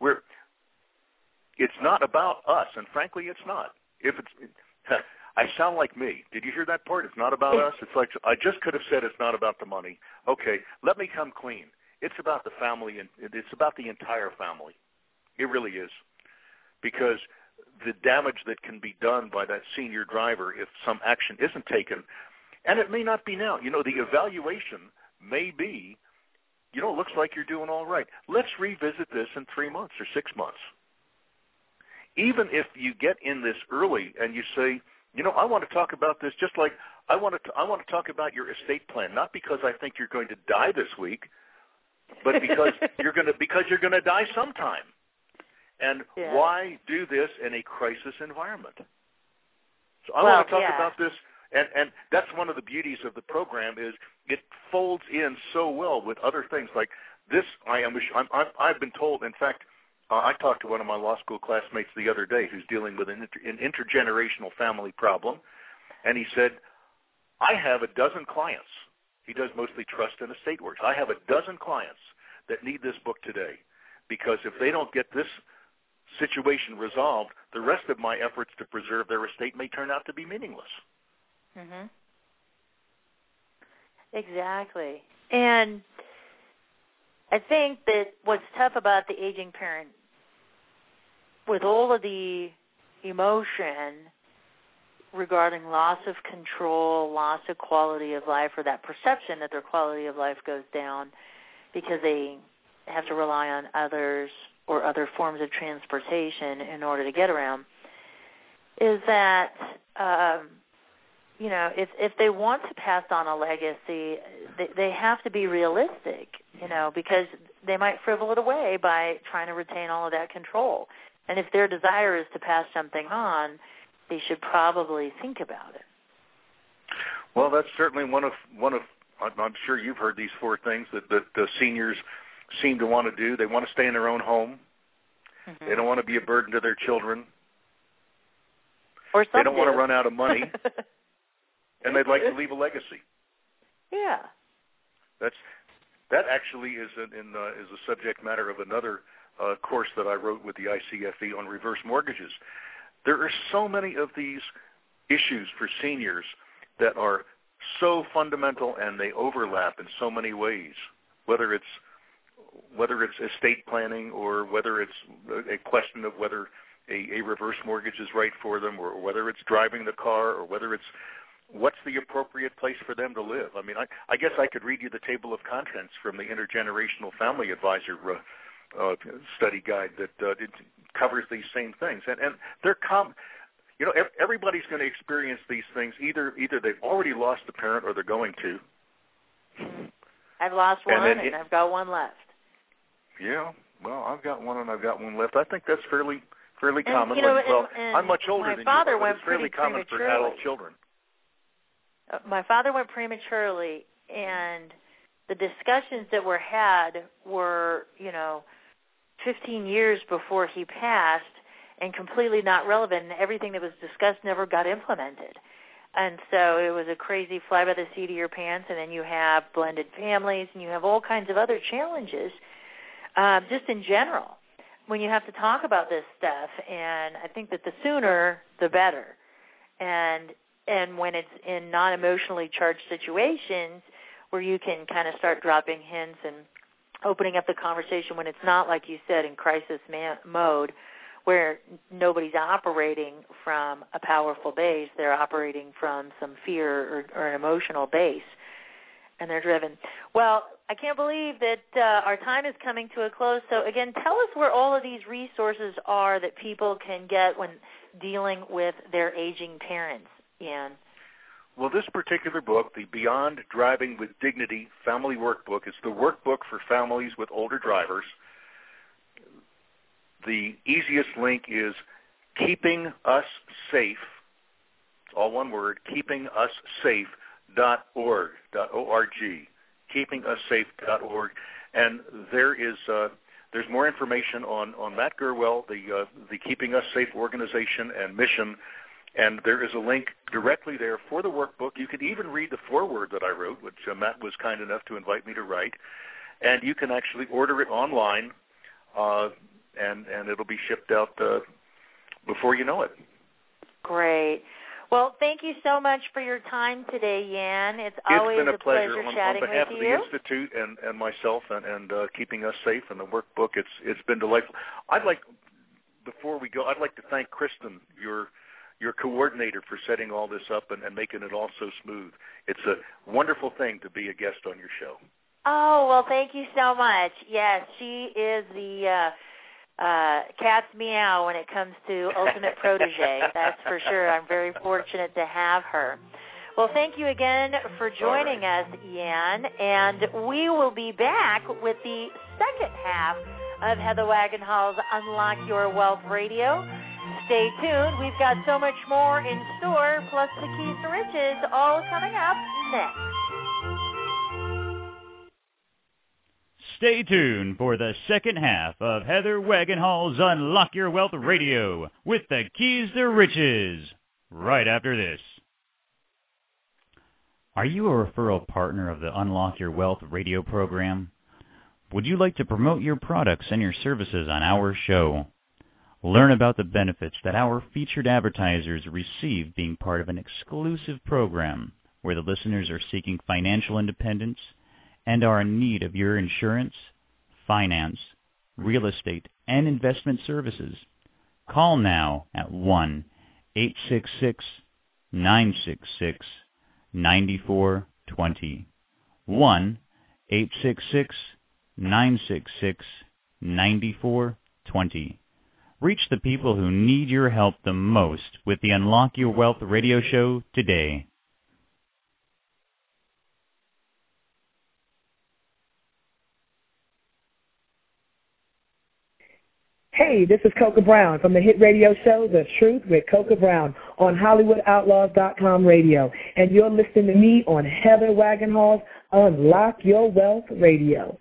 It's not about us, and frankly, it's not. I sound like me. Did you hear that part? It's not about us. It's like I just could have said it's not about the money. Okay, let me come clean. It's about the family, and it's about the entire family. It really is. Because the damage that can be done by that senior driver if some action isn't taken, and it may not be now. You know, the evaluation may be, you know, it looks like you're doing all right. Let's revisit this in 3 months or 6 months. Even if you get in this early and you say, you know, I want to talk about this just like I want to talk about your estate plan, not because I think you're going to die this week, but because you're going to die sometime. And why do this in a crisis environment? So I want to talk about this, and that's one of the beauties of the program is it folds in so well with other things like this. I've been told, in fact, I talked to one of my law school classmates the other day who's dealing with an intergenerational family problem, and he said, I have a dozen clients. He does mostly trust and estate work. I have a dozen clients that need this book today because if they don't get this situation resolved, the rest of my efforts to preserve their estate may turn out to be meaningless. Mm-hmm. Exactly. And I think that what's tough about the aging parent, with all of the emotion regarding loss of control, loss of quality of life, or that perception that their quality of life goes down because they have to rely on others or other forms of transportation in order to get around, is that, you know, if they want to pass on a legacy, they have to be realistic, you know, because they might frivol it away by trying to retain all of that control. And if their desire is to pass something on, they should probably think about it. Well, that's certainly one of. I'm sure you've heard these 4 things that the seniors seem to want to do. They want to stay in their own home. Mm-hmm. They don't want to be a burden to their children. Or they don't want to run out of money. And they'd like to leave a legacy. Yeah. That actually is a subject matter of another course that I wrote with the ICFE on reverse mortgages. There are so many of these issues for seniors that are so fundamental and they overlap in so many ways, whether it's estate planning or whether it's a question of whether a reverse mortgage is right for them or whether it's driving the car or whether it's what's the appropriate place for them to live. I mean, I guess I could read you the table of contents from the Intergenerational Family Advisor study guide that it covers these same things. And they're you know, everybody's going to experience these things. Either they've already lost a parent or they're going to. I've lost one and I've got one left. Yeah, well, I've got one and I've got one left. I think that's fairly common. You know, well, I'm much older than you, but it's fairly common for adult children. My father went prematurely, and the discussions that were had were, you know, 15 years before he passed, and completely not relevant, and everything that was discussed never got implemented. And so it was a crazy fly by the seat of your pants, and then you have blended families, and you have all kinds of other challenges just in general when you have to talk about this stuff. And I think that the sooner, the better. And when it's in non-emotionally charged situations where you can kind of start dropping hints and opening up the conversation when it's not, like you said, in crisis mode, where nobody's operating from a powerful base. They're operating from some fear or an emotional base, and they're driven. Well, I can't believe that our time is coming to a close. So, again, tell us where all of these resources are that people can get when dealing with their aging parents, Ian. Well, this particular book, the Beyond Driving with Dignity Family Workbook, is the workbook for families with older drivers. The easiest link is Keeping Us Safe. It's all one word, keepingussafe.org, O-R-G, keepingussafe.org. And there's more information on Matt Gurwell, the Keeping Us Safe organization and mission, and there is a link directly there for the workbook. You can even read the foreword that I wrote, which Matt was kind enough to invite me to write, and you can actually order it online, and it'll be shipped out before you know it. Great. Well, thank you so much for your time today, Jan. It's always been a pleasure chatting on behalf with of you. the Institute and myself and Keeping Us Safe and the workbook. It's been delightful. Before we go, I'd like to thank Kristen, your coordinator, for setting all this up and making it all so smooth. It's a wonderful thing to be a guest on your show. Oh, well, thank you so much. Yes, she is the cat's meow when it comes to ultimate protege. That's for sure. I'm very fortunate to have her. Well, thank you again for joining us, Jan, and we will be back with the second half of Heather Wagenhall's Unlock Your Wealth Radio. Stay tuned. We've got so much more in store, plus the keys to riches, all coming up next. Stay tuned for the second half of Heather Wagenhall's Unlock Your Wealth Radio with the keys to riches, right after this. Are you a referral partner of the Unlock Your Wealth radio program? Would you like to promote your products and your services on our show? Learn about the benefits that our featured advertisers receive being part of an exclusive program where the listeners are seeking financial independence and are in need of your insurance, finance, real estate, and investment services. Call now at 1-866-966-9420. 1-866-966-9420. Reach the people who need your help the most with the Unlock Your Wealth radio show today. Hey, this is Coca Brown from the hit radio show The Truth with Coca Brown on HollywoodOutlaws.com radio. And you're listening to me on Heather Wagenhall's Unlock Your Wealth Radio.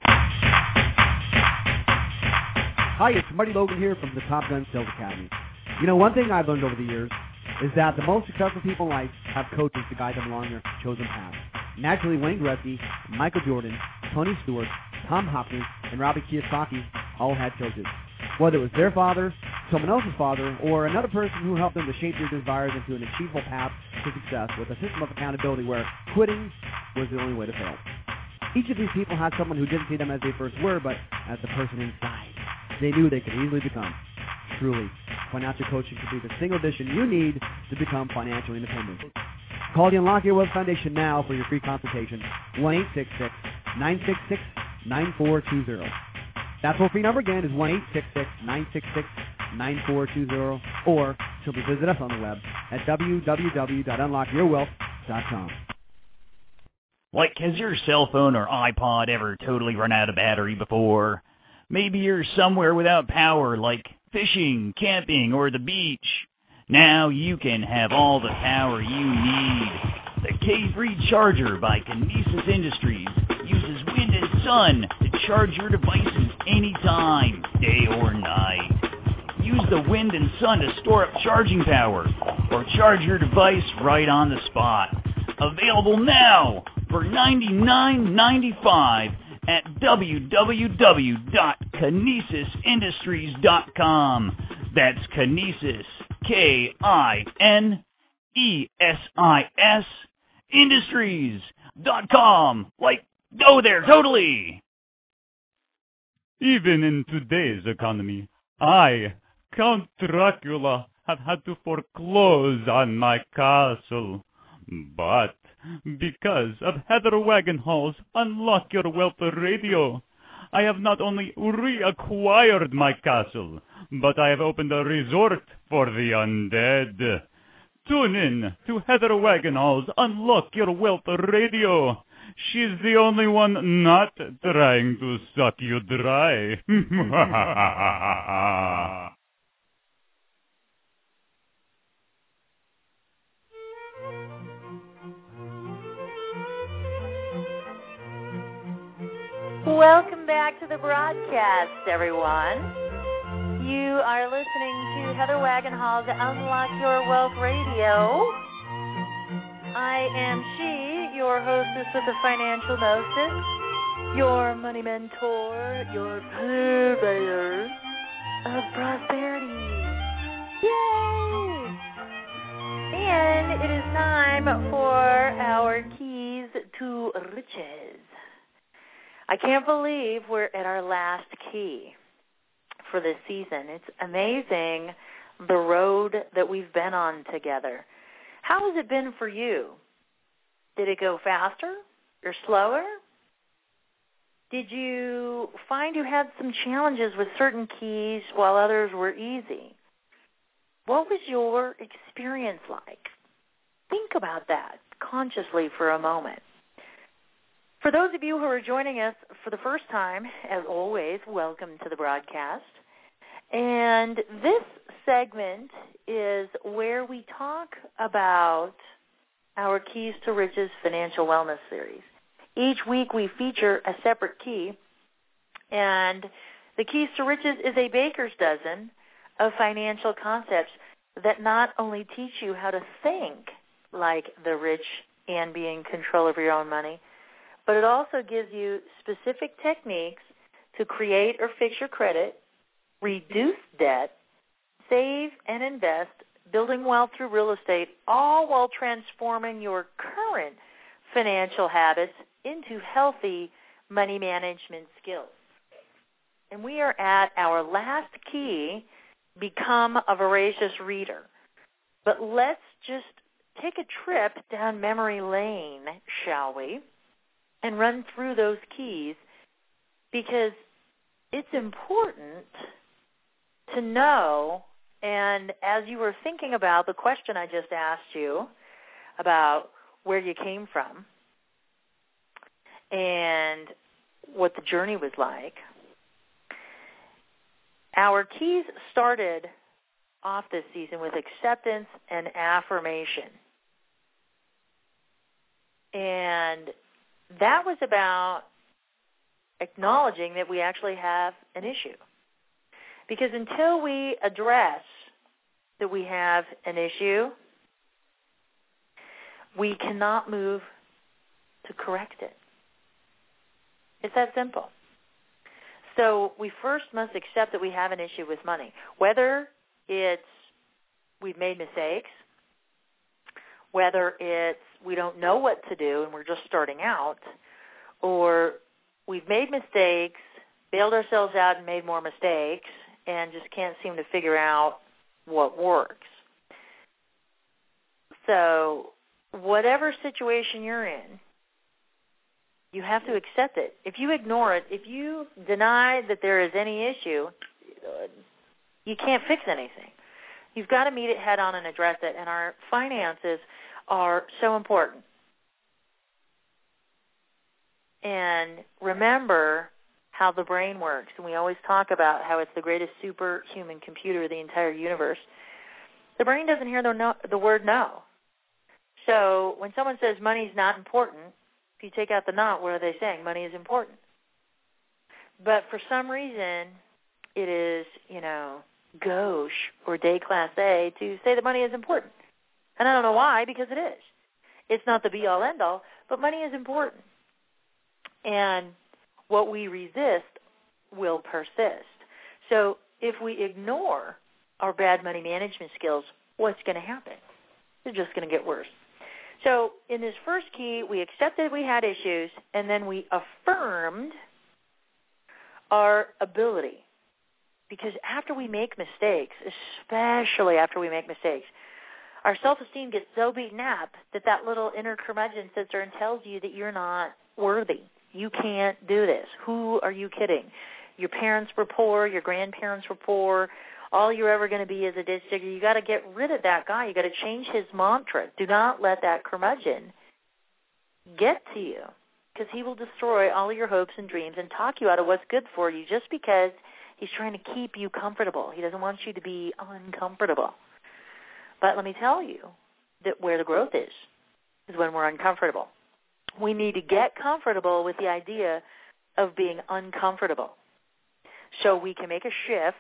Hi, it's Marty Logan here from the Top Gun Sales Academy. You know, one thing I've learned over the years is that the most successful people in life have coaches to guide them along their chosen path. Naturally, Wayne Gretzky, Michael Jordan, Tony Stewart, Tom Hopkins, and Robert Kiyosaki all had coaches. Whether it was their father, someone else's father, or another person who helped them to shape their desires into an achievable path to success with a system of accountability where quitting was the only way to fail. Each of these people had someone who didn't see them as they first were, but as the person inside they knew they could easily become. Truly, financial coaching could be the single addition you need to become financially independent. Call the Unlock Your Wealth Foundation now for your free consultation, 1-866-966-9420. That toll-free number again is 1-866-966-9420, or simply visit us on the web at www.unlockyourwealth.com. Like, has your cell phone or iPod ever totally run out of battery before? Maybe you're somewhere without power, like fishing, camping, or the beach. Now you can have all the power you need. The K-Free Charger by Kinesis Industries uses wind and sun to charge your devices anytime, day or night. You use the wind and sun to store up charging power or charge your device right on the spot. Available now for $99.95 at www.kinesisindustries.com. That's Kinesis, Kinesis, Industries.com. Like, go there, totally! Even in today's economy, I, Count Dracula, have had to foreclose on my castle. But because of Heather Wagenhall's Unlock Your Wealth radio, I have not only reacquired my castle, but I have opened a resort for the undead. Tune in to Heather Wagenhall's Unlock Your Wealth radio. She's the only one not trying to suck you dry. Welcome back to the broadcast, everyone. You are listening to Heather Wagenhall's Unlock Your Wealth Radio. I am she, your hostess with the financial gnosis, your money mentor, your purveyor of prosperity. Yay! And it is time for our keys to riches. I can't believe we're at our last key for this season. It's amazing the road that we've been on together. How has it been for you? Did it go faster or slower? Did you find you had some challenges with certain keys while others were easy? What was your experience like? Think about that consciously for a moment. For those of you who are joining us for the first time, as always, welcome to the broadcast. And this segment is where we talk about our Keys to Riches Financial Wellness Series. Each week we feature a separate key, and the Keys to Riches is a baker's dozen of financial concepts that not only teach you how to think like the rich and be in control of your own money, but it also gives you specific techniques to create or fix your credit, reduce debt, save and invest, building wealth through real estate, all while transforming your current financial habits into healthy money management skills. And we are at our last key, become a voracious reader. But let's just take a trip down memory lane, shall we, and run through those keys, because it's important to know, and as you were thinking about the question I just asked you about where you came from and what the journey was like, our keys started off this season with acceptance and affirmation. And that was about acknowledging that we actually have an issue. Because until we address that we have an issue, we cannot move to correct it. It's that simple. So we first must accept that we have an issue with money, whether it's we've made mistakes, whether it's we don't know what to do and we're just starting out, or we've made mistakes, bailed ourselves out and made more mistakes, and just can't seem to figure out what works. So whatever situation you're in, you have to accept it. If you ignore it, if you deny that there is any issue, you can't fix anything. You've got to meet it head on and address it, and our finances are so important. And remember how the brain works. And we always talk about how it's the greatest superhuman computer of the entire universe. The brain doesn't hear the word no. So when someone says money's not important, if you take out the not, what are they saying? Money is important. But for some reason, it is, gauche or déclassé to say that money is important. And I don't know why, because it is. It's not the be-all, end-all, but money is important. And what we resist will persist. So if we ignore our bad money management skills, what's going to happen? They're just going to get worse. So in this first key, we accepted we had issues, and then we affirmed our ability. Because after we make mistakes, especially after we make mistakes, our self-esteem gets so beaten up that little inner curmudgeon sits there and tells you that you're not worthy. You can't do this. Who are you kidding? Your parents were poor. Your grandparents were poor. All you're ever going to be is a ditch digger. You got to get rid of that guy. You got to change his mantra. Do not let that curmudgeon get to you, because he will destroy all of your hopes and dreams and talk you out of what's good for you just because he's trying to keep you comfortable. He doesn't want you to be uncomfortable. But let me tell you that where the growth is when we're uncomfortable. We need to get comfortable with the idea of being uncomfortable so we can make a shift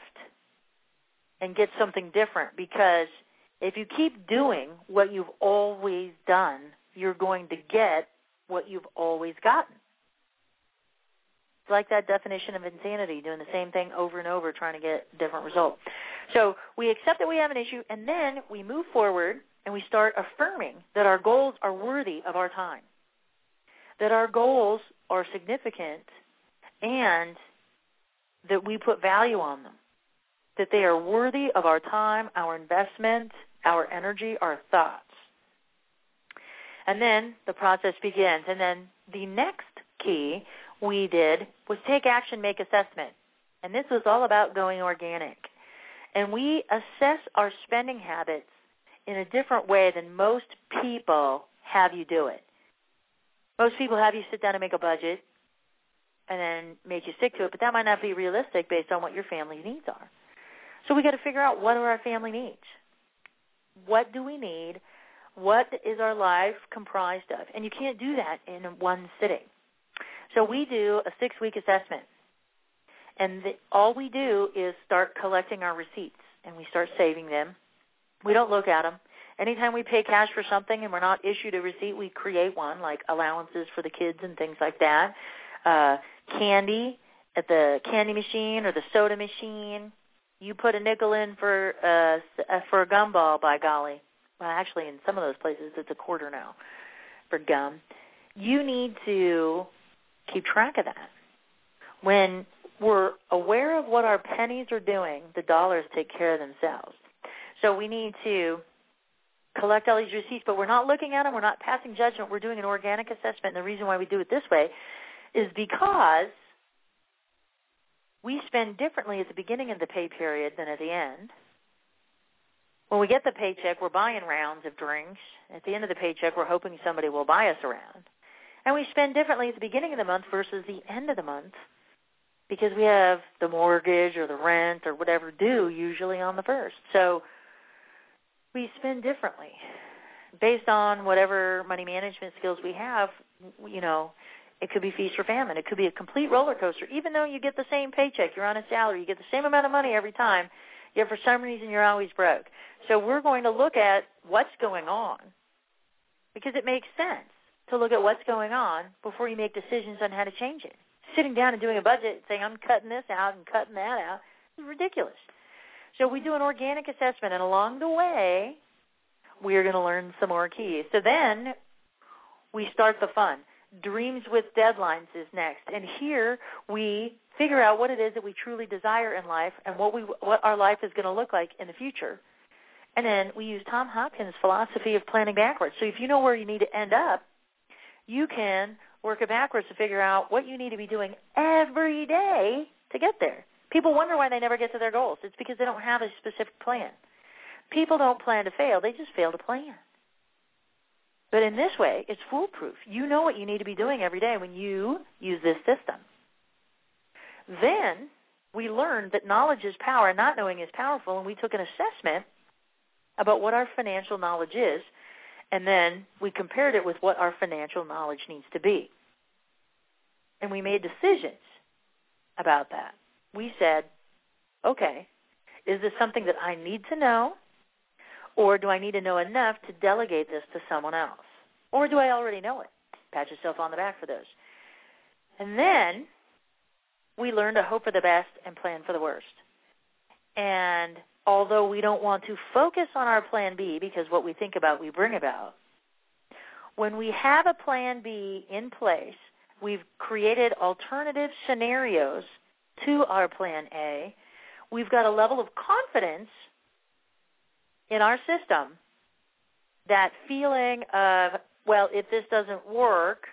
and get something different, because if you keep doing what you've always done, you're going to get what you've always gotten. It's like that definition of insanity, doing the same thing over and over, trying to get a different result. So we accept that we have an issue, and then we move forward and we start affirming that our goals are worthy of our time, that our goals are significant, and that we put value on them, that they are worthy of our time, our investment, our energy, our thoughts. And then the process begins. And then the next key we did was take action, make assessment. And this was all about going organic. And we assess our spending habits in a different way than most people have you do it. Most people have you sit down and make a budget and then make you stick to it, but that might not be realistic based on what your family needs are. So we got to figure out, what are our family needs? What do we need? What is our life comprised of? And you can't do that in one sitting. So we do a 6-week assessment. And all we do is start collecting our receipts, and we start saving them. We don't look at them. Anytime we pay cash for something and we're not issued a receipt, we create one, like allowances for the kids and things like that. Candy at the candy machine or the soda machine. You put a nickel in for a gumball, by golly. Well, actually, in some of those places, it's a quarter now for gum. You need to keep track of that. When we're aware of what our pennies are doing, the dollars take care of themselves. So we need to collect all these receipts, but we're not looking at them. We're not passing judgment. We're doing an organic assessment. And the reason why we do it this way is because we spend differently at the beginning of the pay period than at the end. When we get the paycheck, we're buying rounds of drinks. At the end of the paycheck, we're hoping somebody will buy us a round. And we spend differently at the beginning of the month versus the end of the month because we have the mortgage or the rent or whatever due usually on the first. So we spend differently based on whatever money management skills we have. You know, it could be feast or famine. It could be a complete roller coaster. Even though you get the same paycheck, you're on a salary, you get the same amount of money every time, yet for some reason you're always broke. So we're going to look at what's going on because it makes sense to look at what's going on before you make decisions on how to change it. Sitting down and doing a budget and saying, I'm cutting this out and cutting that out is ridiculous. So we do an organic assessment, and along the way, we are going to learn some more keys. So then we start the fun. Dreams with Deadlines is next. And here we figure out what it is that we truly desire in life and what our life is going to look like in the future. And then we use Tom Hopkins' philosophy of planning backwards. So if you know where you need to end up, you can work it backwards to figure out what you need to be doing every day to get there. People wonder why they never get to their goals. It's because they don't have a specific plan. People don't plan to fail. They just fail to plan. But in this way, it's foolproof. You know what you need to be doing every day when you use this system. Then we learned that knowledge is power and not knowing is powerful, and we took an assessment about what our financial knowledge is, and then we compared it with what our financial knowledge needs to be. And we made decisions about that. We said, okay, Is this something that I need to know, or do I need to know enough to delegate this to someone else? Or do I already know it? Pat yourself on the back for those. And then we learn to hope for the best and plan for the worst. And although we don't want to focus on our plan B, because what we think about, we bring about, when we have a plan B in place, we've created alternative scenarios to our plan A. We've got a level of confidence in our system, that feeling of, well, if this doesn't work,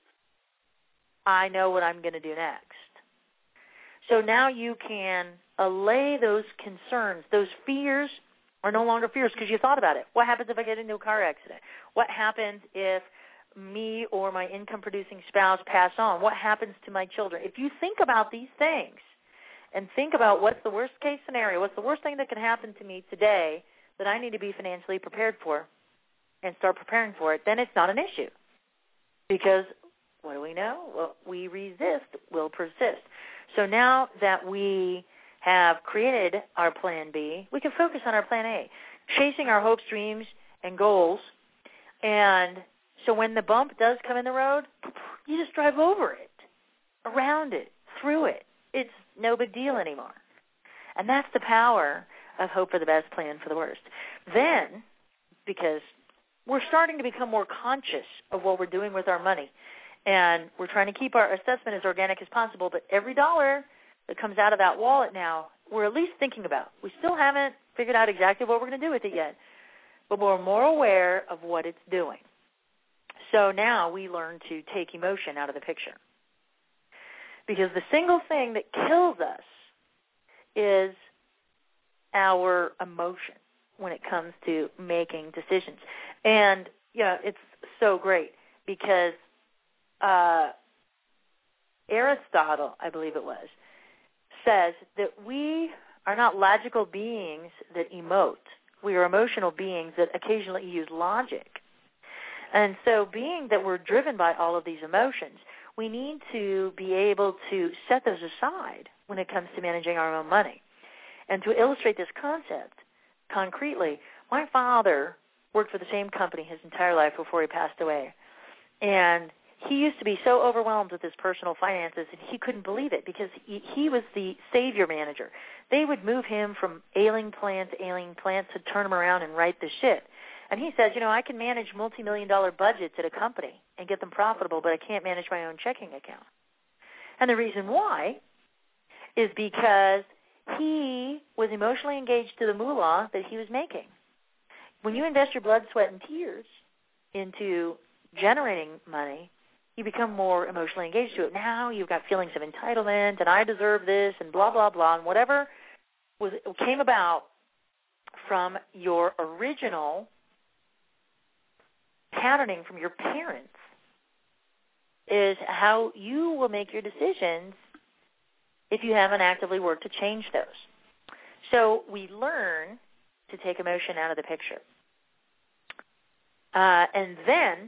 I know what I'm going to do next. So now you can allay those concerns. Those fears are no longer fears because you thought about it. What happens if I get into a car accident? What happens if me or my income-producing spouse pass on? What happens to my children? If you think about these things and think about what's the worst-case scenario, what's the worst thing that can happen to me today that I need to be financially prepared for, and start preparing for it, then it's not an issue. Because what do we know? What we resist will persist. So now that we have created our plan B, we can focus on our plan A, chasing our hopes, dreams, and goals. And so when the bump does come in the road, you just drive over it, around it, through it. It's no big deal anymore. And that's the power of hope for the best, plan for the worst. Then, because we're starting to become more conscious of what we're doing with our money, and we're trying to keep our assessment as organic as possible, but every dollar that comes out of that wallet now, we're at least thinking about. We still haven't figured out exactly what we're going to do with it yet, but we're more aware of what it's doing. So now we learn to take emotion out of the picture. Because the single thing that kills us is our emotion when it comes to making decisions. And, it's so great because Aristotle, I believe it was, says that we are not logical beings that emote. We are emotional beings that occasionally use logic. And so being that we're driven by all of these emotions, we need to be able to set those aside when it comes to managing our own money. And to illustrate this concept concretely, my father worked for the same company his entire life before he passed away. And he used to be so overwhelmed with his personal finances, and he couldn't believe it because he was the savior manager. They would move him from ailing plant to turn him around and right the ship. And he says, I can manage multi-million-dollar budgets at a company and get them profitable, but I can't manage my own checking account. And the reason why is because he was emotionally engaged to the moolah that he was making. When you invest your blood, sweat, and tears into generating money, you become more emotionally engaged to it. Now you've got feelings of entitlement, and I deserve this, and blah, blah, blah, and whatever came about from your original patterning from your parents is how you will make your decisions if you haven't actively worked to change those. So we learn to take emotion out of the picture. And then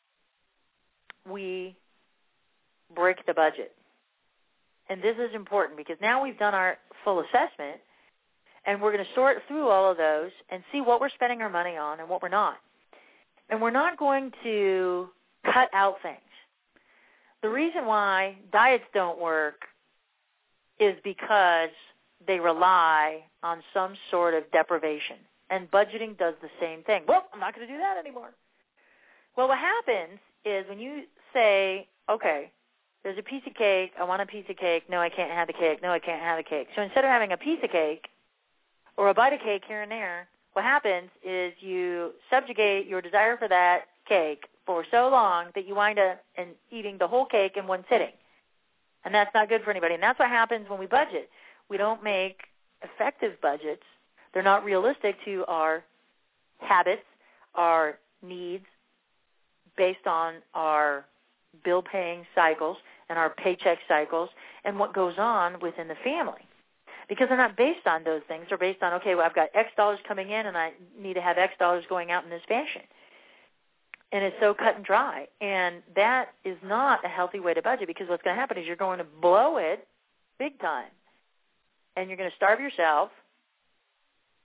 we break the budget. And this is important because now we've done our full assessment, and we're going to sort through all of those and see what we're spending our money on and what we're not. And we're not going to cut out things. The reason why diets don't work is because they rely on some sort of deprivation. And budgeting does the same thing. Well, I'm not going to do that anymore. Well, what happens is when you say, okay, there's a piece of cake, I want a piece of cake, no, I can't have the cake, no, I can't have the cake. So instead of having a piece of cake or a bite of cake here and there, what happens is you subjugate your desire for that cake for so long that you wind up eating the whole cake in one sitting. And that's not good for anybody. And that's what happens when we budget. We don't make effective budgets. They're not realistic to our habits, our needs, based on our bill-paying cycles and our paycheck cycles and what goes on within the family. Because they're not based on those things. They're based on, okay, well, I've got X dollars coming in and I need to have X dollars going out in this fashion. And it's so cut and dry. And that is not a healthy way to budget because what's going to happen is you're going to blow it big time. And you're going to starve yourself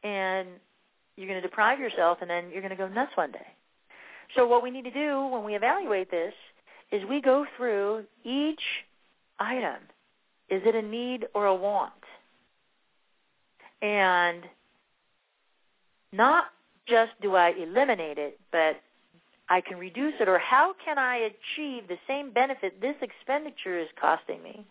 and you're going to deprive yourself, and then you're going to go nuts one day. So what we need to do when we evaluate this is we go through each item. Is it a need or a want? And not just do I eliminate it, but I can reduce it, or how can I achieve the same benefit this expenditure is costing me,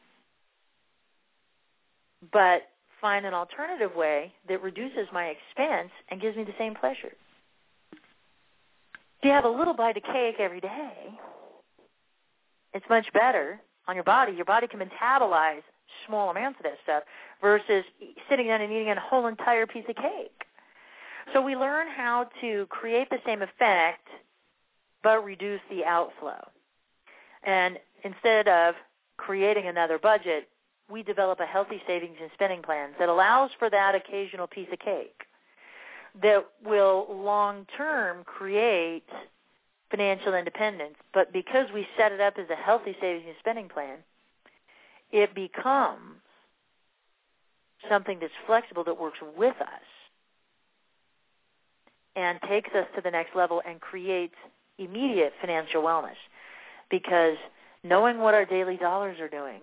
but find an alternative way that reduces my expense and gives me the same pleasure. If you have a little bite of cake every day, it's much better on your body. Your body can metabolize small amounts of that stuff versus sitting down and eating a whole entire piece of cake. So we learn how to create the same effect but reduce the outflow. And instead of creating another budget, we develop a healthy savings and spending plan that allows for that occasional piece of cake that will long-term create financial independence. But because we set it up as a healthy savings and spending plan, it becomes something that's flexible, that works with us and takes us to the next level and creates immediate financial wellness, because knowing what our daily dollars are doing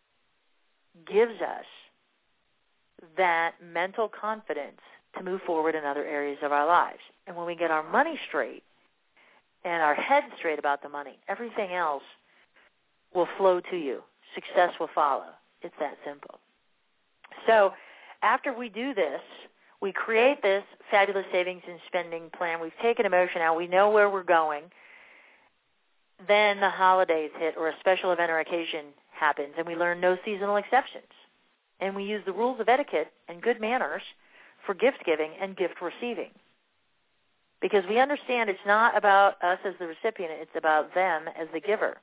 gives us that mental confidence to move forward in other areas of our lives. And when we get our money straight and our head straight about the money, everything else will flow to you. Success will follow. It's that simple. So after we do this, we create this fabulous savings and spending plan. We've taken emotion out. We know where we're going. Then the holidays hit, or a special event or occasion happens, and we learn no seasonal exceptions. And we use the rules of etiquette and good manners for gift giving and gift receiving. Because we understand it's not about us as the recipient, it's about them as the giver.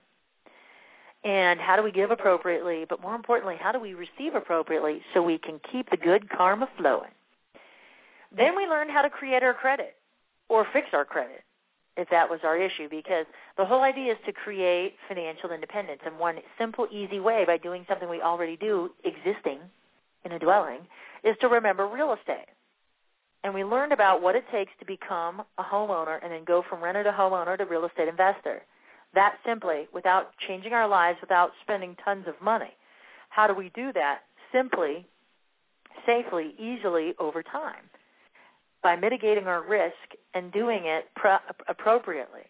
And how do we give appropriately, but more importantly, how do we receive appropriately so we can keep the good karma flowing? Then we learn how to create our credit or fix our credit, if that was our issue, because the whole idea is to create financial independence. And one simple, easy way by doing something we already do, existing in a dwelling, is to remember real estate. And we learned about what it takes to become a homeowner and then go from renter to homeowner to real estate investor. That simply, without changing our lives, without spending tons of money. How do we do that? Simply, safely, easily, over time, by mitigating our risk and doing it appropriately.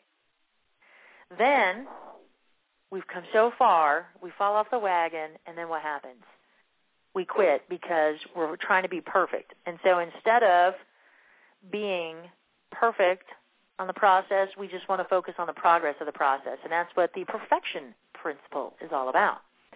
Then we've come so far, we fall off the wagon, and then what happens? We quit because we're trying to be perfect. And so instead of being perfect on the process, we just want to focus on the progress of the process. And that's what the perfection principle is all about.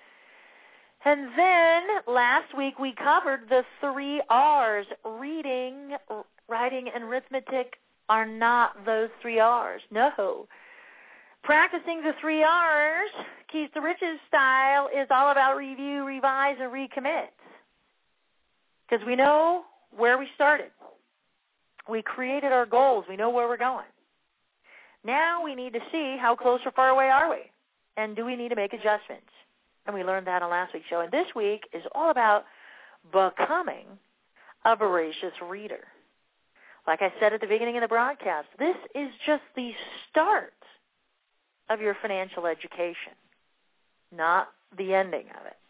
And then last week we covered the 3 R's. Reading, writing, and arithmetic are not those 3 R's. No. Practicing the 3 R's, Keys to Riches style, is all about review, revise, and recommit. Because we know where we started. We created our goals. We know where we're going. Now we need to see how close or far away are we, and do we need to make adjustments. And we learned that on last week's show. And this week is all about becoming a voracious reader. Like I said at the beginning of the broadcast, this is just the start of your financial education, not the ending of it.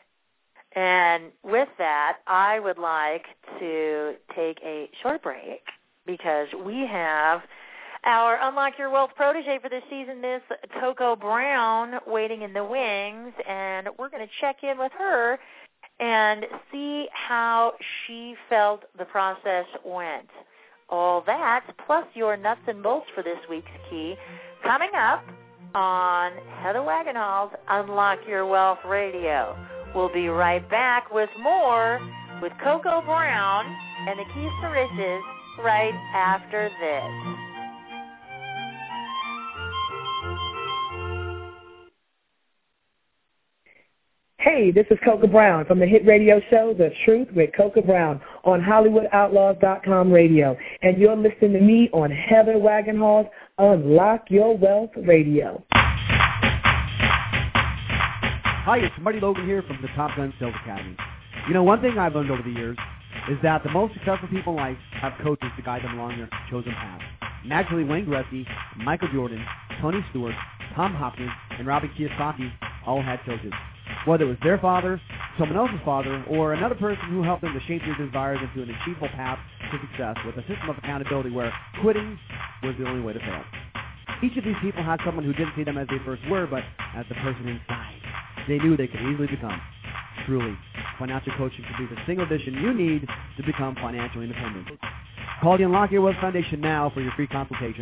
And with that, I would like to take a short break because we have our Unlock Your Wealth protege for this season, Miss Coco Brown, waiting in the wings, and we're going to check in with her and see how she felt the process went. All that, plus your nuts and bolts for this week's key, coming up on Heather Wagenhall's Unlock Your Wealth Radio. We'll be right back with more with Coco Brown and the Keys to Riches right after this. Hey, this is Coco Brown from the hit radio show The Truth with Coco Brown on HollywoodOutlaws.com radio. And you're listening to me on Heather Wagenhall's Unlock Your Wealth Radio. Hi, it's Marty Logan here from the Top Gun Sales Academy. You know, one thing I've learned over the years is that the most successful people in life have coaches to guide them along their chosen path. Naturally, Wayne Gretzky, Michael Jordan, Tony Stewart, Tom Hopkins, and Robert Kiyosaki all had coaches. Whether it was their father, someone else's father, or another person who helped them to shape their desires into an achievable path to success with a system of accountability where quitting was the only way to fail. Each of these people had someone who didn't see them as they first were, but as the person inside they knew they could easily become. Truly, financial coaching could be the single addition you need to become financially independent. Call the Unlock Your Wealth Foundation now for your free consultation,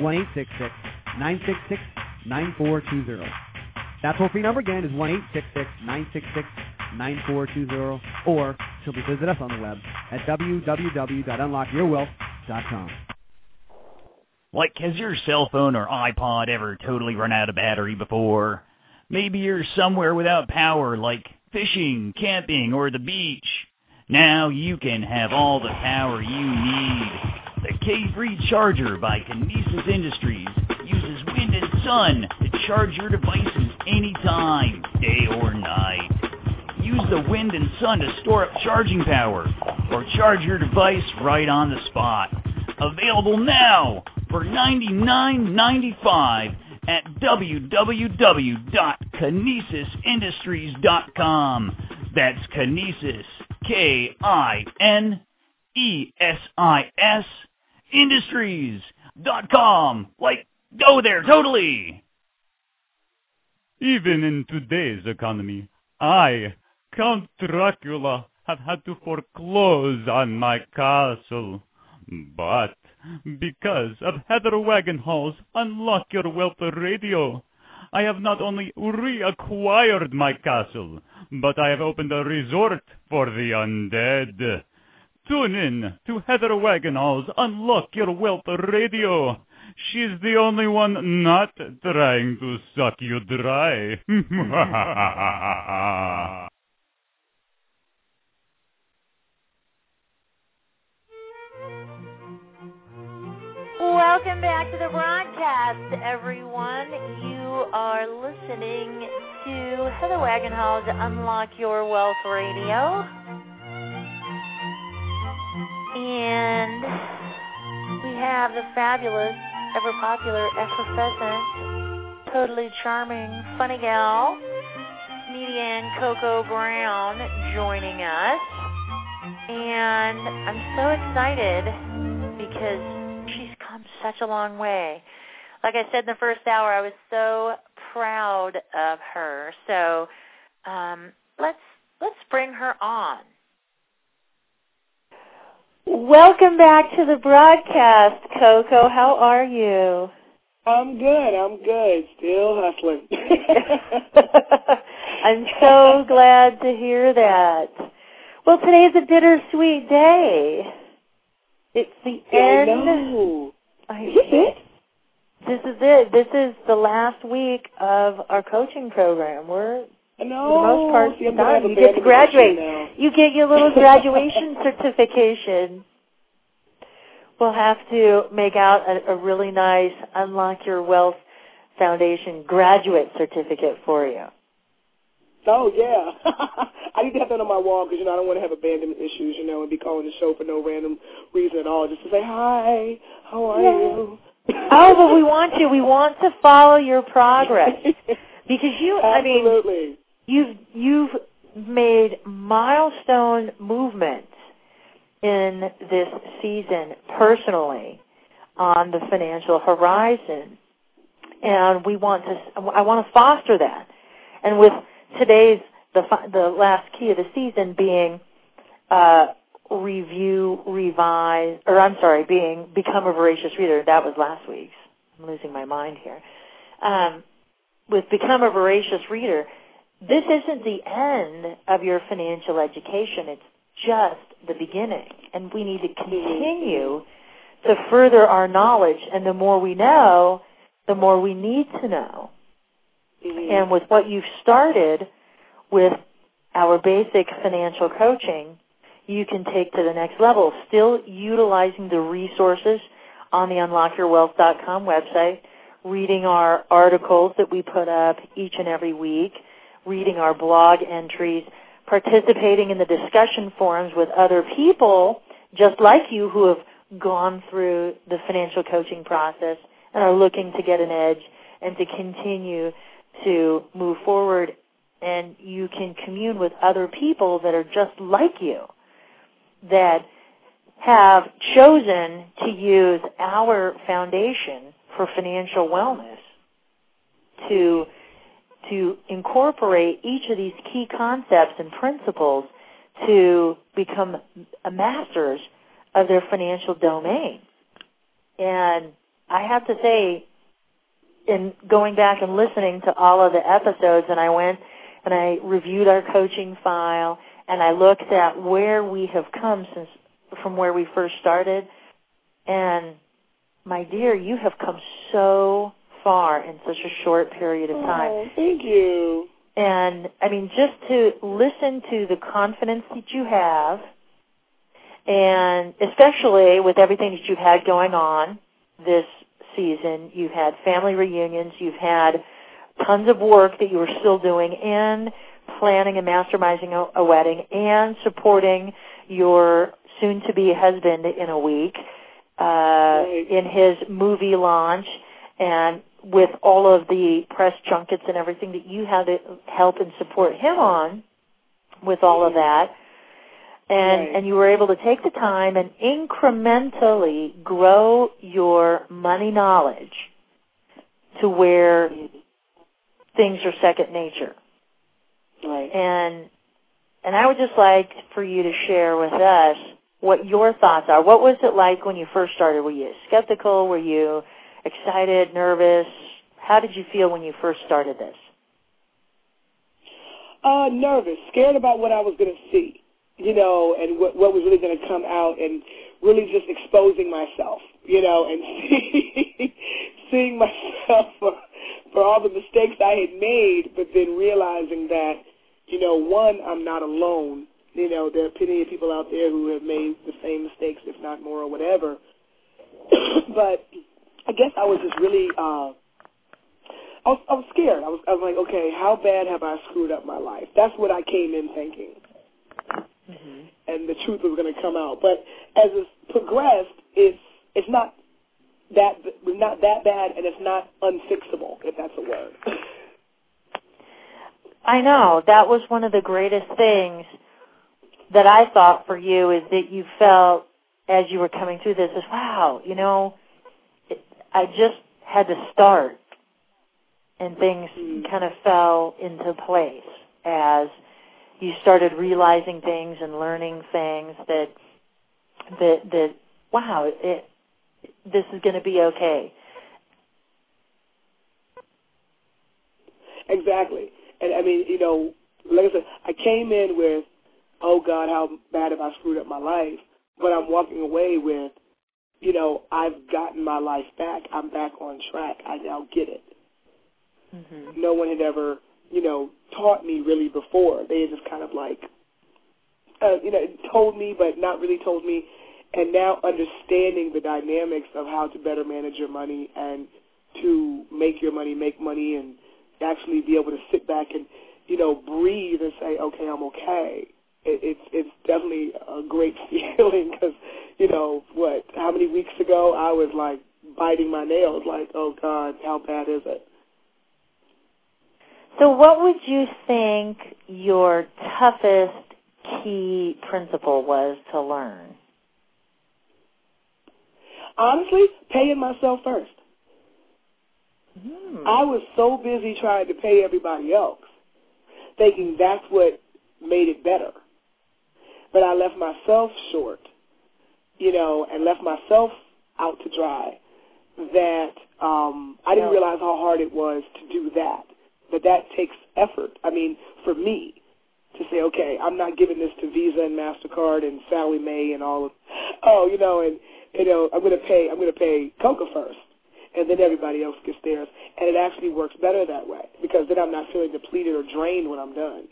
1-866-966-9420. That toll-free number again is 1-866-966-9420, or simply visit us on the web at www.unlockyourwealth.com. Like, has your cell phone or iPod ever totally run out of battery before? Maybe you're somewhere without power, like fishing, camping, or the beach. Now you can have all the power you need. The K-Free Charger by Kinesis Industries uses wind and sun to charge your devices anytime, day or night. Use the wind and sun to store up charging power, or charge your device right on the spot. Available now for $99.95 at www.kinesisindustries.com. That's Kinesis, K-I-N-E-S-I-S, Industries.com. Like, go there, totally! Even in today's economy, I, Count Dracula, have had to foreclose on my castle. But because of Heather Wagenhall's Unlock Your Wealth Radio, I have not only reacquired my castle, but I have opened a resort for the undead. Tune in to Heather Wagenhall's Unlock Your Wealth Radio. She's the only one not trying to suck you dry. Welcome back to the broadcast, everyone. You are listening to Heather Wagenhall's Unlock Your Wealth Radio. And we have the fabulous, ever-popular, effervescent, totally charming, funny gal, comedian Coco Brown joining us. And I'm so excited because she's come such a long way. Like I said in the first hour, I was so proud of her. So let's bring her on. Welcome back to the broadcast, Coco. How are you? I'm good. Still hustling. I'm so glad to hear that. Well, today's a bittersweet day. It's the end. I know. Is it? This is it. This is the last week of our coaching program. We're, for the most part, done. You get to graduate. You get your little graduation certification. We'll have to make out a really nice Unlock Your Wealth Foundation graduate certificate for you. Oh, yeah. I need to have that on my wall because, I don't want to have abandonment issues, and be calling the show for no random reason at all, just to say, hi, how are you? Oh, but we want to. We want to follow your progress. Because Absolutely. You've made milestone movements in this season personally on the financial horizon. And I want to foster that. And with today's, the last key of the season being become a voracious reader. That was last week's. I'm losing my mind here. With become a voracious reader, this isn't the end of your financial education. It's just the beginning. And we need to continue to further our knowledge. And the more we know, the more we need to know. And with what you've started with our basic financial coaching, you can take to the next level, still utilizing the resources on the unlockyourwealth.com website, reading our articles that we put up each and every week, reading our blog entries, participating in the discussion forums with other people just like you who have gone through the financial coaching process and are looking to get an edge and to continue to move forward. And you can commune with other people that are just like you, that have chosen to use our foundation for financial wellness to incorporate each of these key concepts and principles to become masters of their financial domain. And I have to say, in going back and listening to all of the episodes, and I went and I reviewed our coaching file, and I looked at where we have come from where we first started, and my dear, you have come so far in such a short period of time. Oh, thank you. And, I mean, just to listen to the confidence that you have, and especially with everything that you've had going on this season, you've had family reunions, you've had tons of work that you are still doing in planning and masterminding a wedding and supporting your soon-to-be husband in a week in his movie launch, and with all of the press junkets and everything that you had to help and support him on with all of that. And you were able to take the time and incrementally grow your money knowledge to where things are second nature. Right. And I would just like for you to share with us what your thoughts are. What was it like when you first started? Were you skeptical? Were you excited, nervous? How did you feel when you first started this? Nervous, scared about what I was going to see, and what was really going to come out, and really just exposing myself, and seeing myself for all the mistakes I had made, but then realizing that, one, I'm not alone. There are plenty of people out there who have made the same mistakes, if not more or whatever. But I guess I was just really, I was scared. I was like, okay, how bad have I screwed up my life? That's what I came in thinking. Mm-hmm. And the truth was going to come out. But as it's progressed, it's not that bad, and it's not unfixable, if that's a word. I know. That was one of the greatest things that I thought for you, is that you felt as you were coming through this is, wow, I just had to start, and things kind of fell into place as you started realizing things and learning things that wow, this is going to be okay. Exactly. And, I mean, like I said, I came in with, oh, God, how bad have I screwed up my life? But I'm walking away with, I've gotten my life back. I'm back on track. I now get it. Mm-hmm. No one had ever, taught me really before. They had just kind of like, told me, but not really told me. And now understanding the dynamics of how to better manage your money and to make your money make money, and actually be able to sit back and, breathe and say, okay, I'm okay. It's definitely a great feeling because, how many weeks ago I was like biting my nails like, oh, God, how bad is it? So what would you think your toughest key principle was to learn? Honestly, paying myself first. I was so busy trying to pay everybody else, thinking that's what made it better. But I left myself short, and left myself out to dry, that I didn't realize how hard it was to do that. But that takes effort. I mean, for me, to say, okay, I'm not giving this to Visa and MasterCard and Sallie Mae and all of, I'm going to pay Coca first, and then everybody else gets theirs. And it actually works better that way, because then I'm not feeling depleted or drained when I'm done.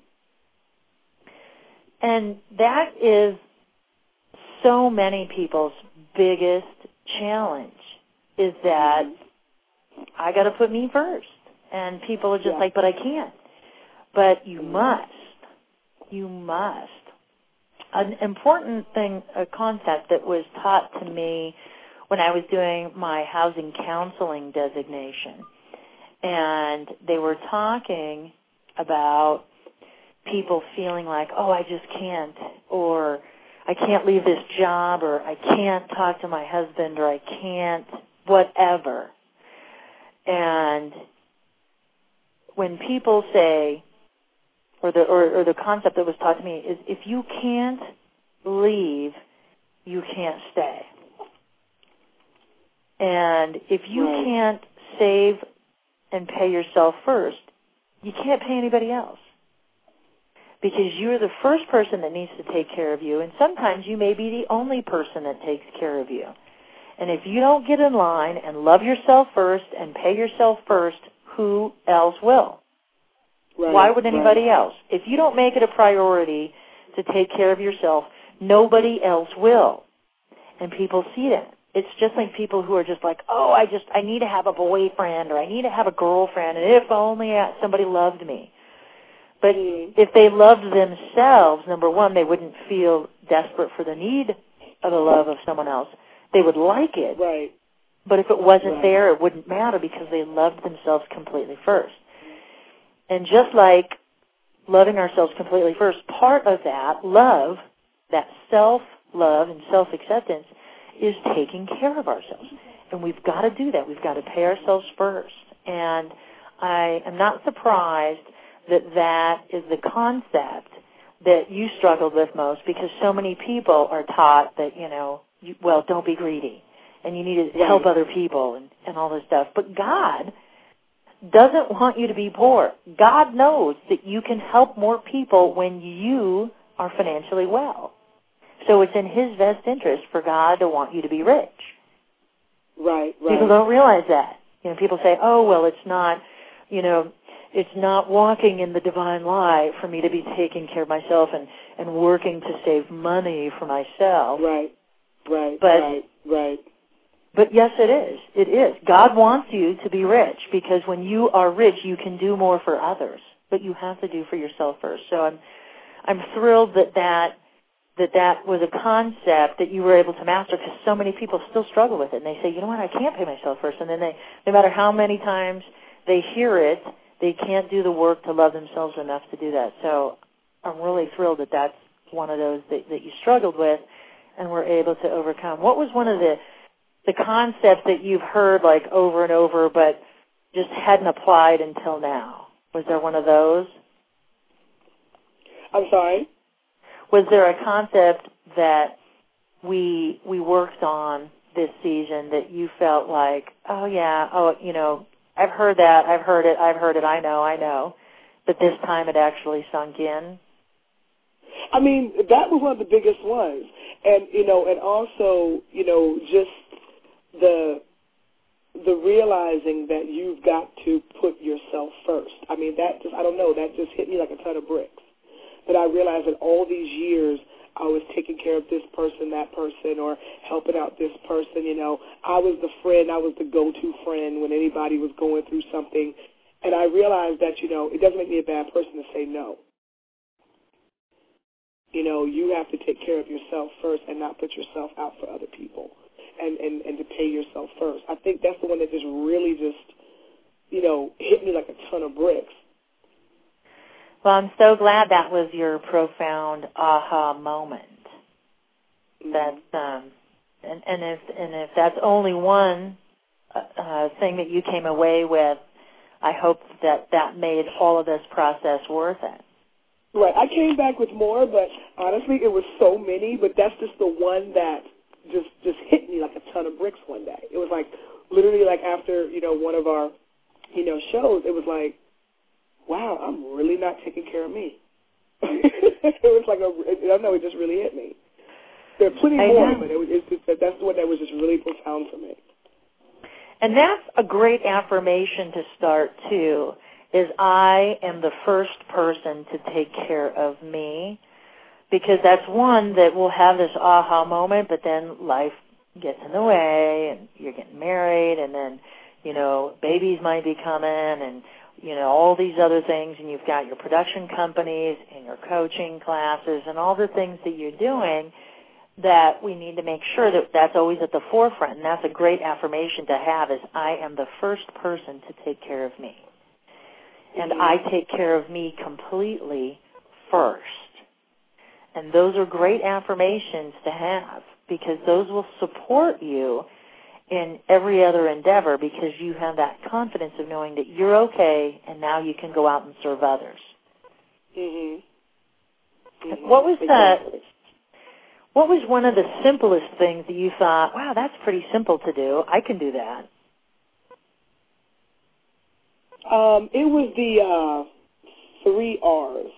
And that is so many people's biggest challenge, is that I got to put me first. And people are just like, but I can't. But you must. You must. An important thing, a concept that was taught to me when I was doing my housing counseling designation, and they were talking about people feeling like, oh, I just can't, or I can't leave this job, or I can't talk to my husband, or I can't whatever. And when people say, or the concept that was taught to me is, if you can't leave, you can't stay. And if you can't save and pay yourself first, you can't pay anybody else. Because you're the first person that needs to take care of you, and sometimes you may be the only person that takes care of you. And if you don't get in line and love yourself first and pay yourself first, who else will? Right, why would anybody else? If you don't make it a priority to take care of yourself, nobody else will. And people see that. It's just like people who are just like, oh, I need to have a boyfriend, or I need to have a girlfriend, and if only somebody loved me. But if they loved themselves, number one, they wouldn't feel desperate for the need of the love of someone else. They would like it. Right. But if it wasn't there, it wouldn't matter because they loved themselves completely first. And just like loving ourselves completely first, part of that love, that self-love and self-acceptance, is taking care of ourselves. And we've got to do that. We've got to pay ourselves first. And I am not surprised that is the concept that you struggled with most, because so many people are taught that, don't be greedy, and you need to help other people and all this stuff. But God doesn't want you to be poor. God knows that you can help more people when you are financially well. So it's in His best interest for God to want you to be rich. Right. People don't realize that. People say, oh, well, it's not, it's not walking in the divine light for me to be taking care of myself and working to save money for myself. Right. But yes, it is. It is. God wants you to be rich, because when you are rich, you can do more for others. But you have to do for yourself first. So I'm thrilled that was a concept that you were able to master, because so many people still struggle with it. And they say, you know what, I can't pay myself first. And then no matter how many times they hear it, they can't do the work to love themselves enough to do that. So I'm really thrilled that that's one of those that you struggled with and were able to overcome. What was one of the concepts that you've heard like over and over but just hadn't applied until now? Was there one of those? I'm sorry? Was there a concept that we worked on this season that you felt like, I've heard that, I've heard it, I know, but this time it actually sunk in? I mean, that was one of the biggest ones. And, and also, just the realizing that you've got to put yourself first. I mean, that just hit me like a ton of bricks. That I realized that all these years I was taking care of this person, that person, or helping out this person. I was the friend, I was the go-to friend when anybody was going through something. And I realized that, it doesn't make me a bad person to say no. You have to take care of yourself first and not put yourself out for other people, and to pay yourself first. I think that's the one that just really hit me like a ton of bricks. Well, I'm so glad that was your profound aha moment. That's and if that's only one thing that you came away with, I hope that made all of this process worth it. Right. I came back with more, but honestly, it was so many. But that's just the one that just hit me like a ton of bricks one day. It was like literally like after one of our shows, it was like, wow, I'm really not taking care of me. It was like I don't know, it just really hit me. There are plenty more, but that's the one that was just really profound for me. And that's a great affirmation to start, too, is I am the first person to take care of me, because that's one that will have this aha moment, but then life gets in the way, and you're getting married, and then, babies might be coming, and all these other things, and you've got your production companies and your coaching classes and all the things that you're doing, that we need to make sure that that's always at the forefront. And that's a great affirmation to have, is I am the first person to take care of me. And I take care of me completely first. And those are great affirmations to have, because those will support you in every other endeavor, because you have that confidence of knowing that you're okay and now you can go out and serve others. What was one of the simplest things that you thought, wow, that's pretty simple to do, I can do that? It was the 3 R's.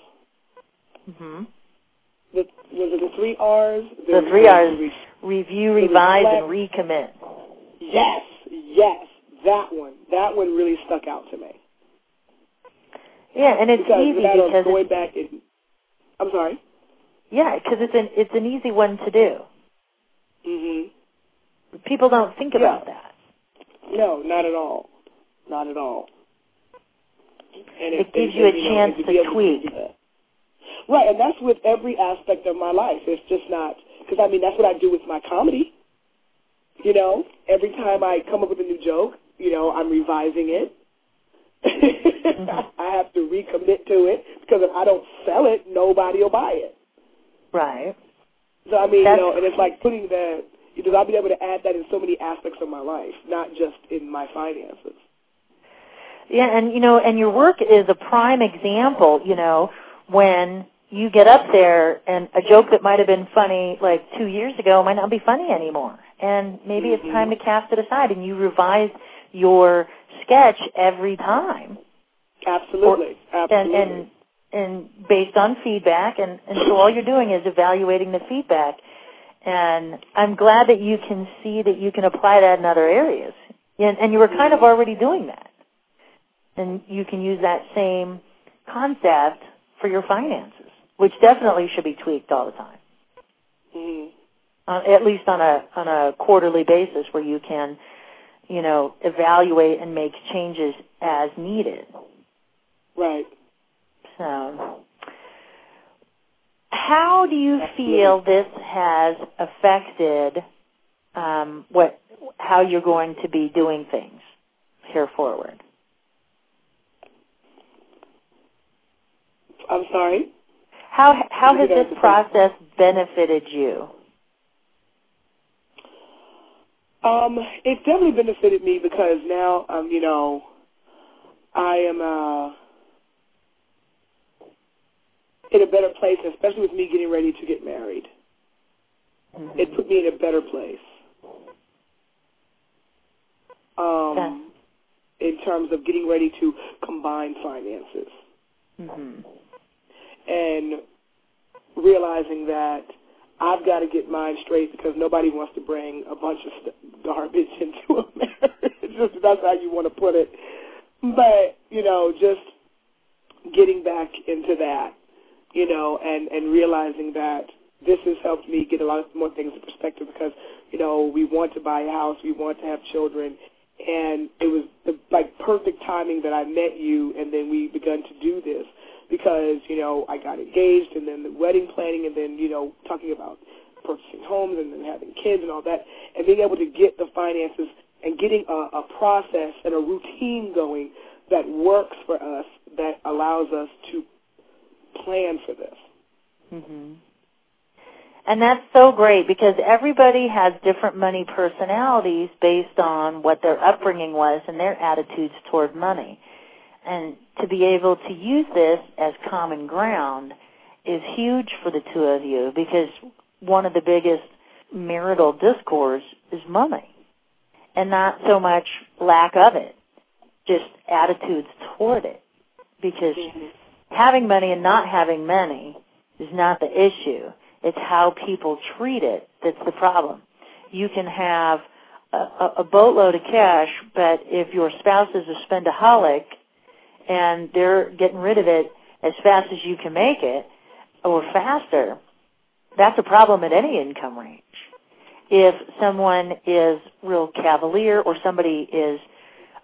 Was it the 3 R's? The 3 R's, review, revise, and recommit. Yes, that one really stuck out to me. Yeah, and it's easy because going back and, I'm sorry? Yeah, because it's an easy one to do. People don't think about that. No, not at all. Not at all. And it gives you a chance to tweak. Right, and that's with every aspect of my life. It's just not, because, that's what I do with my comedy. Every time I come up with a new joke, I'm revising it. I have to recommit to it, because if I don't sell it, nobody will buy it. Right. So, and it's like putting that, because I'll be able to add that in so many aspects of my life, not just in my finances. Yeah, and, and your work is a prime example, when you get up there and a joke that might have been funny like 2 years ago might not be funny anymore. And maybe it's time to cast it aside, and you revise your sketch every time. Absolutely. And based on feedback, and so all you're doing is evaluating the feedback. And I'm glad that you can see that you can apply that in other areas. And you were kind of already doing that. And you can use that same concept for your finances, which definitely should be tweaked all the time. At least on a quarterly basis, where you can, evaluate and make changes as needed. Right. So, how do you feel this has affected how you're going to be doing things here forward? I'm sorry? How has this process benefited you? It's definitely benefited me, because now, I am in a better place, especially with me getting ready to get married. It put me in a better place. In terms of getting ready to combine finances. And realizing that I've got to get mine straight, because nobody wants to bring a bunch of garbage into a marriage. That's how you want to put it. But, just getting back into that, and realizing that this has helped me get a lot more things in perspective, because, we want to buy a house, we want to have children, and it was the perfect timing that I met you, and then we begun to do this. Because, I got engaged, and then the wedding planning, and then, talking about purchasing homes and then having kids and all that, and being able to get the finances and getting a process and a routine going that works for us, that allows us to plan for this. And that's so great, because everybody has different money personalities based on what their upbringing was and their attitudes toward money. And to be able to use this as common ground is huge for the two of you, because one of the biggest marital discords is money, and not so much lack of it, just attitudes toward it. Because having money and not having money is not the issue. It's how people treat it that's the problem. You can have a boatload of cash, but if your spouse is a spendaholic, and they're getting rid of it as fast as you can make it, or faster, that's a problem at any income range. If someone is real cavalier, or somebody is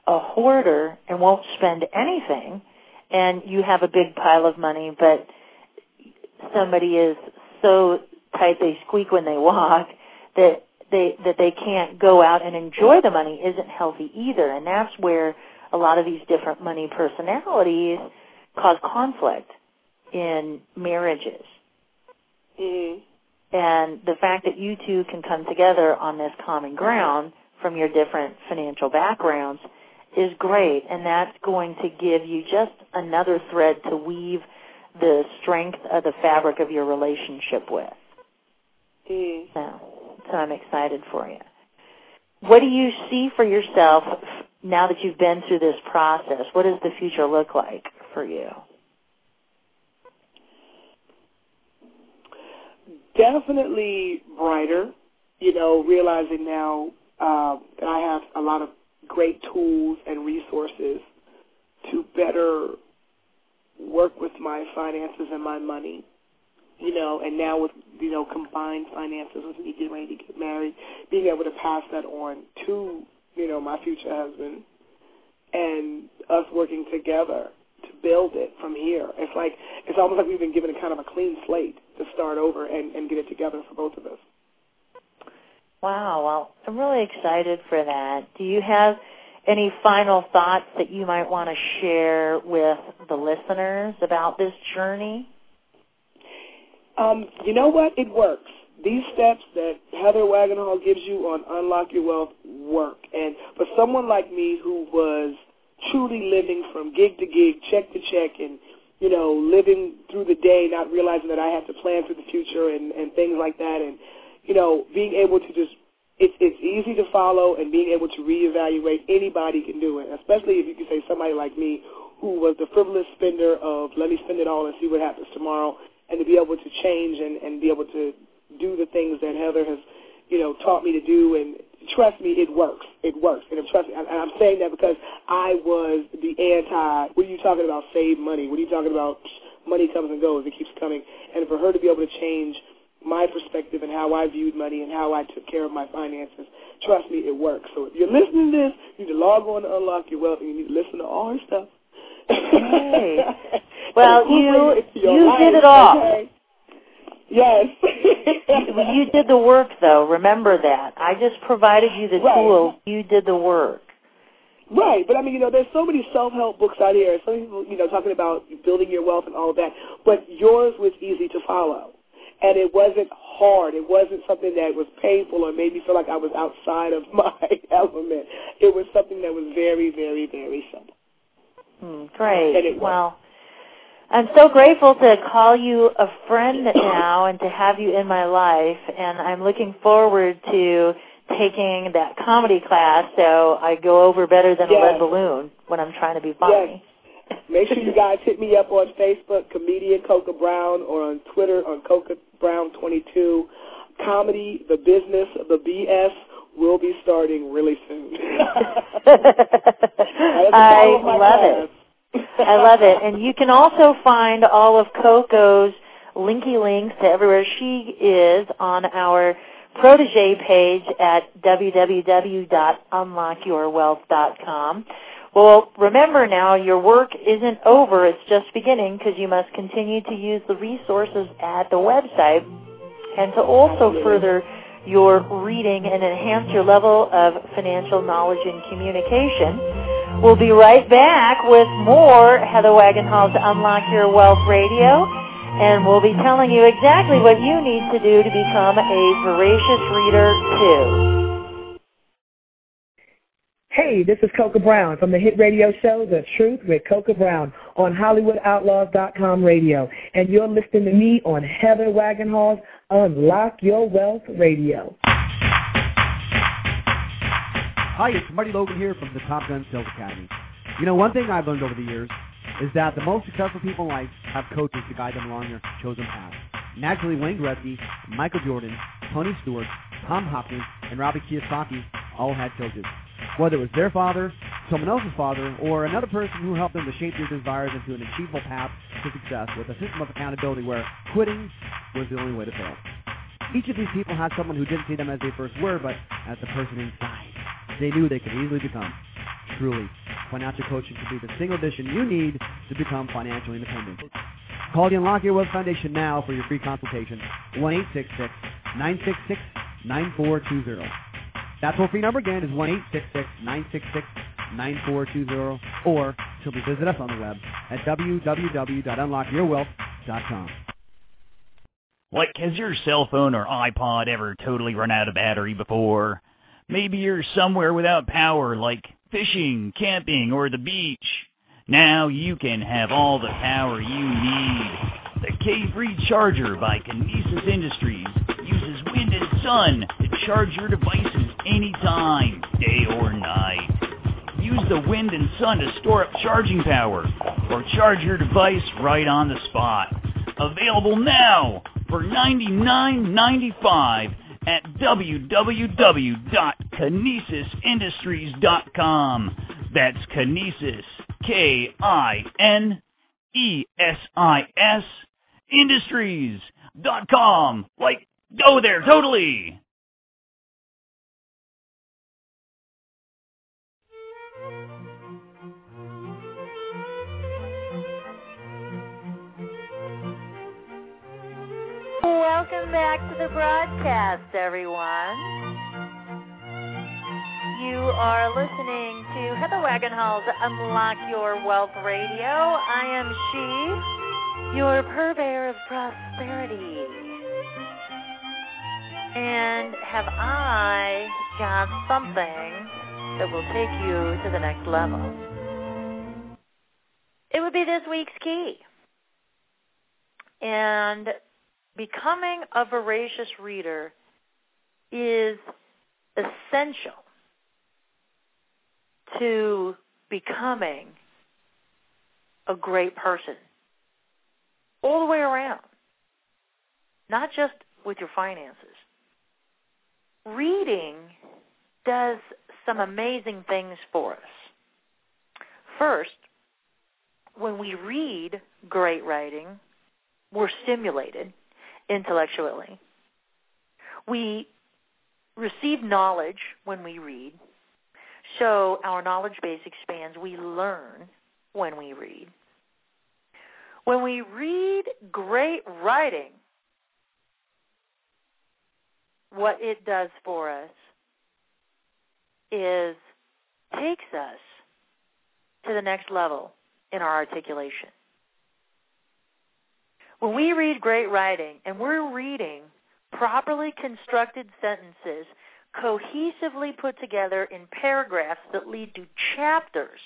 a hoarder and won't spend anything, and you have a big pile of money, but somebody is so tight they squeak when they walk that they can't go out and enjoy the money isn't healthy either. And that's where a lot of these different money personalities cause conflict in marriages. Mm-hmm. And the fact that you two can come together on this common ground from your different financial backgrounds is great, and that's going to give you just another thread to weave the strength of the fabric of your relationship with. Mm. So I'm excited for you. What do you see for yourself now that you've been through this process? What does the future look like for you? Definitely brighter, realizing now that I have a lot of great tools and resources to better work with my finances and my money, and now with, combined finances with me getting ready to get married, being able to pass that on to, my future husband and us working together to build it from here. It's almost like we've been given a kind of a clean slate to start over and get it together for both of us. Wow, well, I'm really excited for that. Do you have any final thoughts that you might want to share with the listeners about this journey? You know what? It works. These steps that Heather Wagenhall gives you on Unlock Your Wealth work. And for someone like me who was truly living from gig to gig, check to check, and, living through the day, not realizing that I had to plan for the future and things like that, and, being able to just, it's easy to follow, and being able to reevaluate, anybody can do it, especially if you can say somebody like me who was the frivolous spender of let me spend it all and see what happens tomorrow, and to be able to change and be able to do the things that Heather has, taught me to do. And trust me, it works. It works. And trust me, and I'm saying that because I was the anti, what are you talking about, save money? What are you talking about, money comes and goes, it keeps coming. And for her to be able to change my perspective and how I viewed money and how I took care of my finances, trust me, it works. So if you're listening to this, you need to log on to Unlock Your Wealth, and you need to listen to all her stuff. Hey. Well, you did it all. Okay? Yes. You did the work, though. Remember that. I just provided you the tools. You did the work. Right. But, I mean, there's so many self-help books out here. So many people, talking about building your wealth and all of that. But yours was easy to follow. And it wasn't hard. It wasn't something that was painful or made me feel like I was outside of my element. It was something that was very, very, very simple. Great. Well, I'm so grateful to call you a friend now and to have you in my life, and I'm looking forward to taking that comedy class so I go over better than a lead balloon when I'm trying to be funny. Yes. Make sure you guys hit me up on Facebook, Comedian Coca Brown, or on Twitter on Coca Brown 22. Comedy, the business, the BS will be starting really soon. I love it. I love it. And you can also find all of Coco's linky links to everywhere she is on our protege page at www.unlockyourwealth.com. Well, remember now, your work isn't over. It's just beginning, because you must continue to use the resources at the website and to also further your reading and enhance your level of financial knowledge and communication. We'll be right back with more Heather Wagenhall's Unlock Your Wealth Radio, and we'll be telling you exactly what you need to do to become a voracious reader, too. Hey, this is Coca Brown from the hit radio show, The Truth with Coca Brown on HollywoodOutlaws.com radio. And you're listening to me on Heather Wagenhall's Unlock Your Wealth Radio. Hi, it's Marty Logan here from the Top Gun Sales Academy. One thing I've learned over the years is that the most successful people in life have coaches to guide them along their chosen path. Naturally, Wayne Gretzky, Michael Jordan, Tony Stewart, Tom Hopkins, and Robbie Kiyosaki all had coaches. Whether it was their father, someone else's father, or another person who helped them to shape their desires into an achievable path to success with a system of accountability where quitting was the only way to fail. Each of these people had someone who didn't see them as they first were, but as the person inside they knew they could easily become. Truly, Financial coaching can be the single addition you need to become financially independent. Call the Unlock Your Wealth Foundation now for your free consultation, 1-866-966-9420. That toll-free number again is 1-866-966-9420, or simply visit us on the web at www.unlockyourwealth.com. Like, has your cell phone or iPod ever totally run out of battery before? Maybe you're somewhere without power, like fishing, camping, or the beach. Now you can have all the power you need. The K-Free Charger by Kinesis Industries uses wind and sun to charge your devices anytime, day or night. Use the wind and sun to store up charging power or charge your device right on the spot. Available now for $99.95 at www.kinesisindustries.com. That's Kinesis, K-I-N-E-S-I-S, Industries.com. Like, go there, totally! Welcome back to the broadcast, everyone. You are listening to Heather Wagenhall's Unlock Your Wealth Radio. I am she, your purveyor of prosperity. And have I got something that will take you to the next level? It would be this week's key. And becoming a voracious reader is essential to becoming a great person all the way around, not just with your finances. Reading does some amazing things for us. First, when we read great writing, we're stimulated intellectually. We receive knowledge when we read, so our knowledge base expands. We learn when we read. When we read great writing, what it does for us is takes us to the next level in our articulation. When we read great writing and we're reading properly constructed sentences cohesively put together in paragraphs that lead to chapters,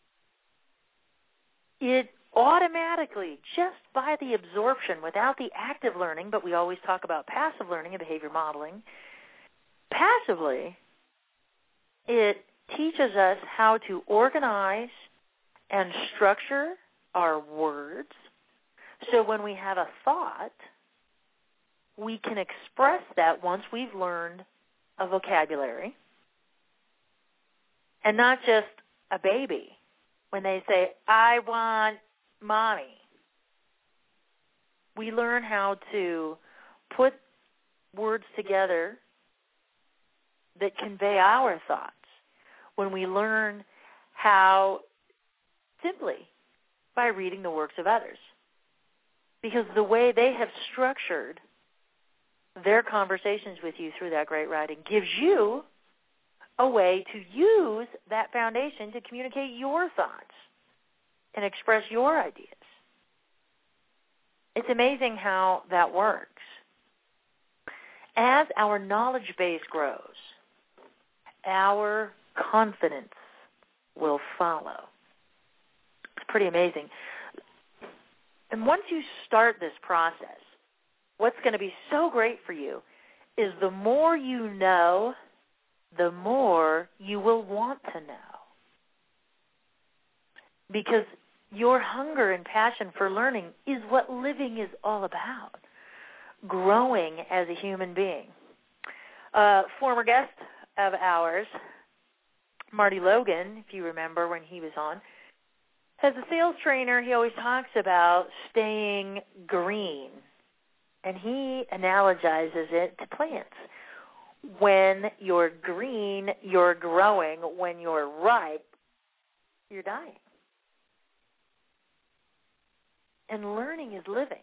it automatically, just by the absorption, without the active learning, but we always talk about passive learning and behavior modeling, passively, it teaches us how to organize and structure our words. So when we have a thought, we can express that once we've learned a vocabulary. And not just a baby when they say, I want mommy. We learn how to put words together that convey our thoughts when we learn how simply by reading the works of others. Because the way they have structured their conversations with you through that great writing gives you a way to use that foundation to communicate your thoughts and express your ideas. It's amazing how that works. As our knowledge base grows, our confidence will follow. It's pretty amazing. And once you start this process, what's going to be so great for you is the more you know, the more you will want to know. Because your hunger and passion for learning is what living is all about, growing as a human being. A former guest of ours, Marty Logan, if you remember when he was on, as a sales trainer, he always talks about staying green, and he analogizes it to plants. When you're green, you're growing. When you're ripe, you're dying. And learning is living.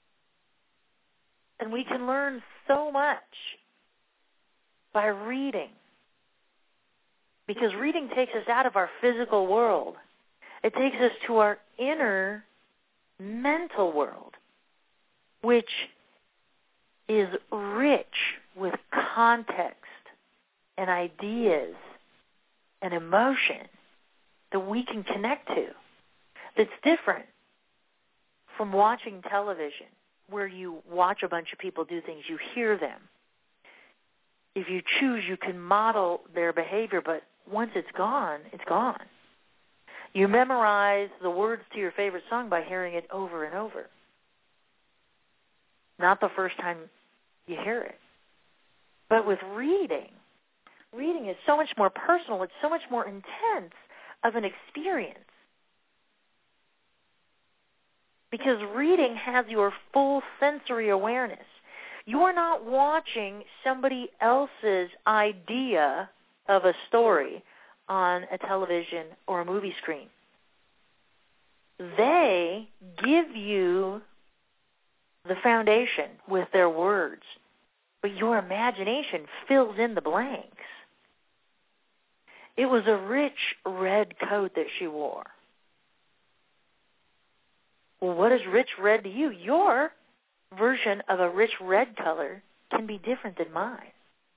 And we can learn so much by reading. Because reading takes us out of our physical world. It takes us to our inner mental world, which is rich with context and ideas and emotion that we can connect to. That's different from watching television, where you watch a bunch of people do things, you hear them. If you choose, you can model their behavior, but once it's gone, it's gone. You memorize the words to your favorite song by hearing it over and over. Not the first time you hear it. But with reading is so much more personal. It's so much more intense of an experience. Because reading has your full sensory awareness. You're not watching somebody else's idea of a story on a television or a movie screen. They give you the foundation with their words, but your imagination fills in the blanks. It was a rich red coat that she wore. Well, what is rich red to you? Your version of a rich red color can be different than mine.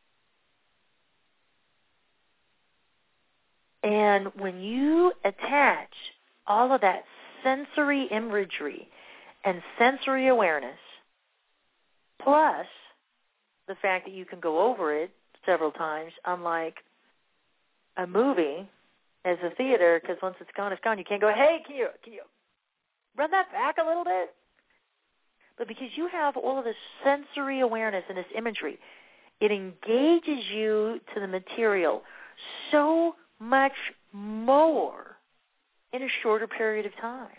And when you attach all of that sensory imagery and sensory awareness, plus the fact that you can go over it several times, unlike a movie as a theater, because once it's gone, it's gone. You can't go, hey, can you run that back a little bit? But because you have all of this sensory awareness and this imagery, it engages you to the material so much more in a shorter period of time.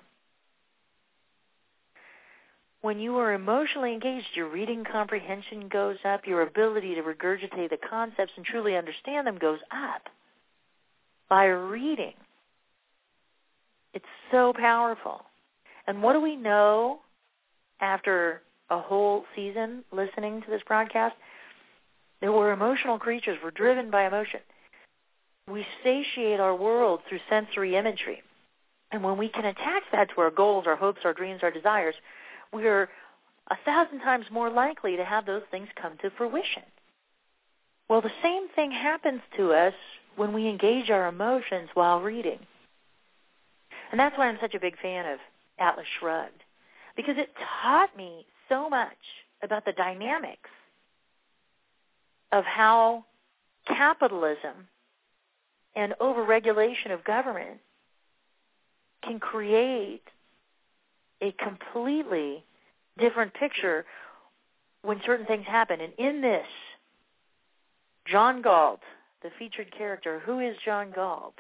When you are emotionally engaged, your reading comprehension goes up, your ability to regurgitate the concepts and truly understand them goes up by reading. It's so powerful. And what do we know after a whole season listening to this broadcast? That we're emotional creatures. We're driven by emotion. We satiate our world through sensory imagery. And when we can attach that to our goals, our hopes, our dreams, our desires, we're 1,000 times more likely to have those things come to fruition. Well, the same thing happens to us when we engage our emotions while reading. And that's why I'm such a big fan of Atlas Shrugged, because it taught me so much about the dynamics of how capitalism and overregulation of government can create a completely different picture when certain things happen. And in this, John Galt, the featured character, who is John Galt,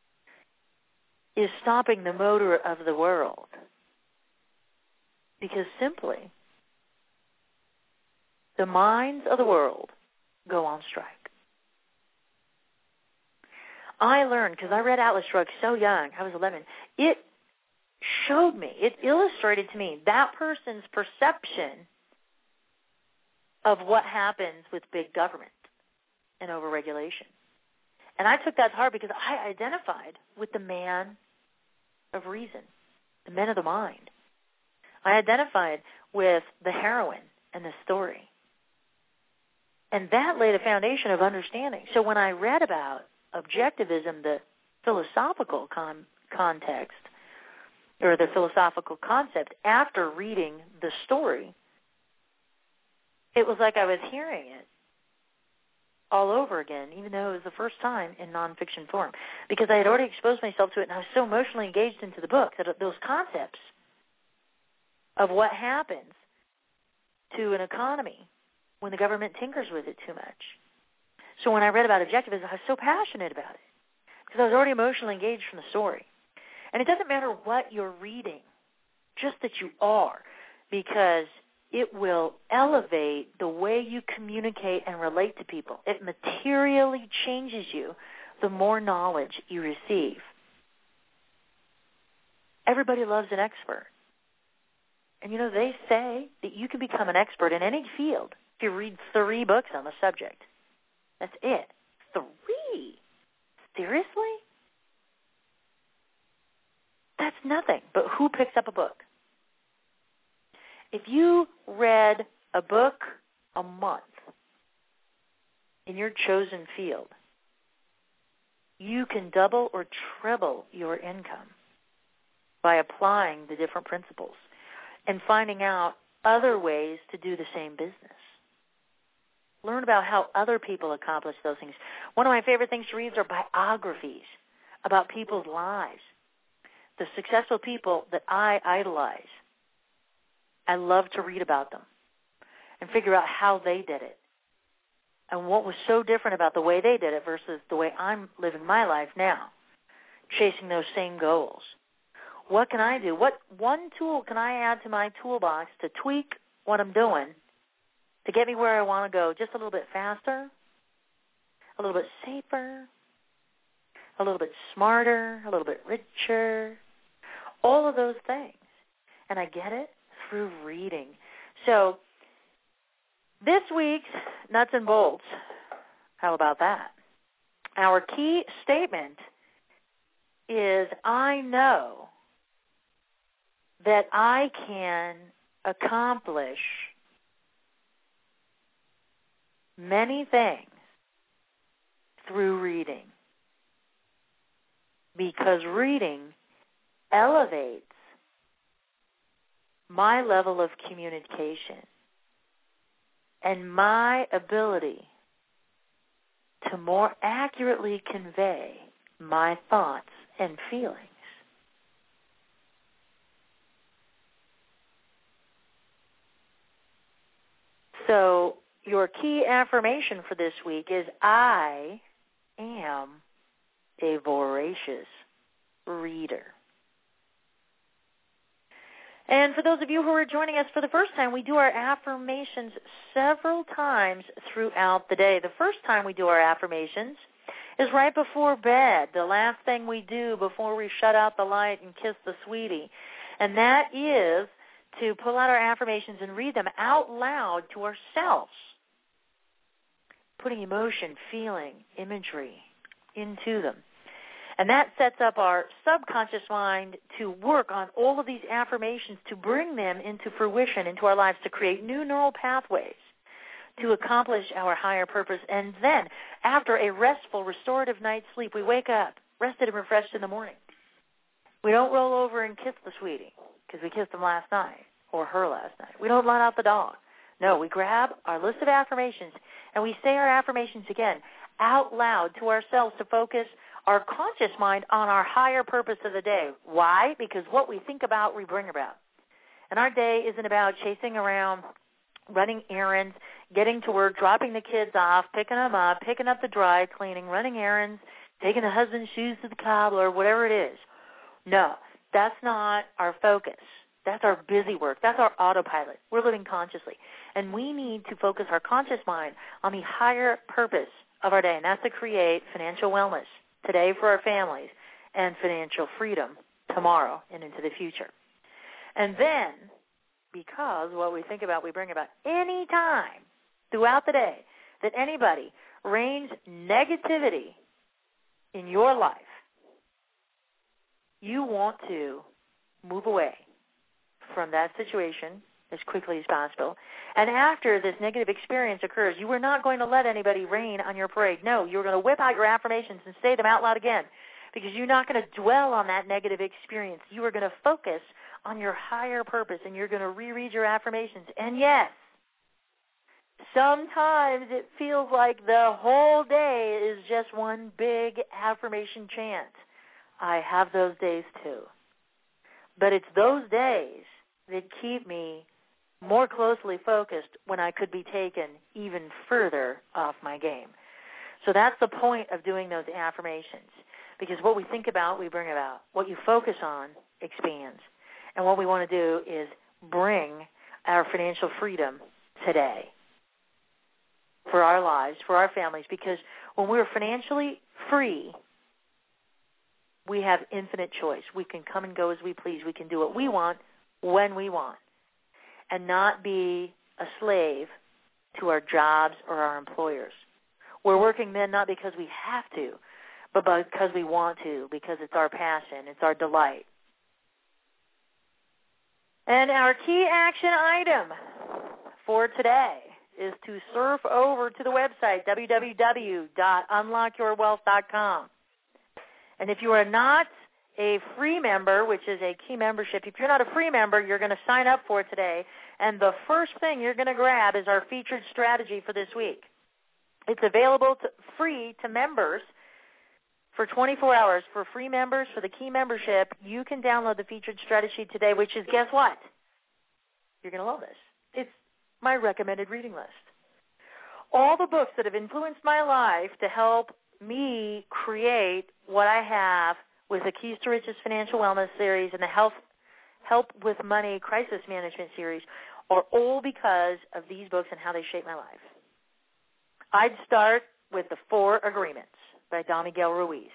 is stopping the motor of the world. Because simply, the minds of the world go on strike. I learned, because I read Atlas Shrugged so young, I was 11, it showed me, it illustrated to me that person's perception of what happens with big government and overregulation. And I took that to heart because I identified with the man of reason, the men of the mind. I identified with the heroine and the story. And that laid a foundation of understanding. So when I read about objectivism, the philosophical context, or the philosophical concept, after reading the story, it was like I was hearing it all over again, even though it was the first time in nonfiction form, because I had already exposed myself to it, and I was so emotionally engaged into the book that those concepts of what happens to an economy when the government tinkers with it too much. So when I read about objectivism, I was so passionate about it because I was already emotionally engaged from the story. And it doesn't matter what you're reading, just that you are, because it will elevate the way you communicate and relate to people. It materially changes you the more knowledge you receive. everybody loves an expert. And, they say that you can become an expert in any field if you read 3 books on the subject. That's it. 3? Seriously? That's nothing. But who picks up a book? If you read a book a month in your chosen field, you can double or treble your income by applying the different principles and finding out other ways to do the same business. Learn about how other people accomplish those things. One of my favorite things to read are biographies about people's lives, the successful people that I idolize. I love to read about them and figure out how they did it and what was so different about the way they did it versus the way I'm living my life now, chasing those same goals. What can I do? What one tool can I add to my toolbox to tweak what I'm doing to get me where I want to go just a little bit faster, a little bit safer, a little bit smarter, a little bit richer, all of those things. And I get it through reading. So this week's Nuts and Bolts, how about that? Our key statement is, I know that I can accomplish many things through reading, because reading elevates my level of communication and my ability to more accurately convey my thoughts and feelings. So your key affirmation for this week is, I am a voracious reader. And for those of you who are joining us for the first time, we do our affirmations several times throughout the day. The first time we do our affirmations is right before bed, the last thing we do before we shut out the light and kiss the sweetie. And that is to pull out our affirmations and read them out loud to ourselves, putting emotion, feeling, imagery into them. And that sets up our subconscious mind to work on all of these affirmations, to bring them into fruition, into our lives, to create new neural pathways, to accomplish our higher purpose. And then, after a restful, restorative night's sleep, we wake up rested and refreshed in the morning. We don't roll over and kiss the sweetie because we kissed him last night or her last night. We don't let out the dog. No, we grab our list of affirmations and we say our affirmations again out loud to ourselves to focus our conscious mind on our higher purpose of the day. Why? Because what we think about, we bring about. And our day isn't about chasing around, running errands, getting to work, dropping the kids off, picking them up, picking up the dry cleaning, running errands, taking the husband's shoes to the cobbler, whatever it is. No, that's not our focus. That's our busy work. That's our autopilot. We're living consciously. And we need to focus our conscious mind on the higher purpose of our day, and that's to create financial wellness today for our families and financial freedom tomorrow and into the future. And then, because what we think about, we bring about, any time throughout the day that anybody rains negativity in your life, you want to move away from that situation as quickly as possible. And after this negative experience occurs, you are not going to let anybody rain on your parade. No, you're going to whip out your affirmations and say them out loud again, because you're not going to dwell on that negative experience. You are going to focus on your higher purpose, and you're going to reread your affirmations. And yes, sometimes it feels like the whole day is just one big affirmation chant. I have those days too. But it's those days that keep me more closely focused when I could be taken even further off my game. So that's the point of doing those affirmations, because what we think about, we bring about. What you focus on expands. And what we want to do is bring our financial freedom today for our lives, for our families, because when we're financially free, We have infinite choice. We can come and go as we please. We can do what we want when we want and not be a slave to our jobs or our employers. We're working then not because we have to, but because we want to, because it's our passion, it's our delight. And our key action item for today is to surf over to the website, www.unlockyourwealth.com. And if you are not a free member, which is a key membership, if you're not a free member, you're going to sign up for it today. And the first thing you're going to grab is our featured strategy for this week. It's available free to members for 24 hours. For free members, for the key membership, you can download the featured strategy today, which is, guess what? You're going to love this. It's my recommended reading list. All the books that have influenced my life to help me create what I have with the Keys to Riches Financial Wellness series and the Help with Money Crisis Management series are all because of these books and how they shape my life. I'd start with the 4 Agreements by Don Miguel Ruiz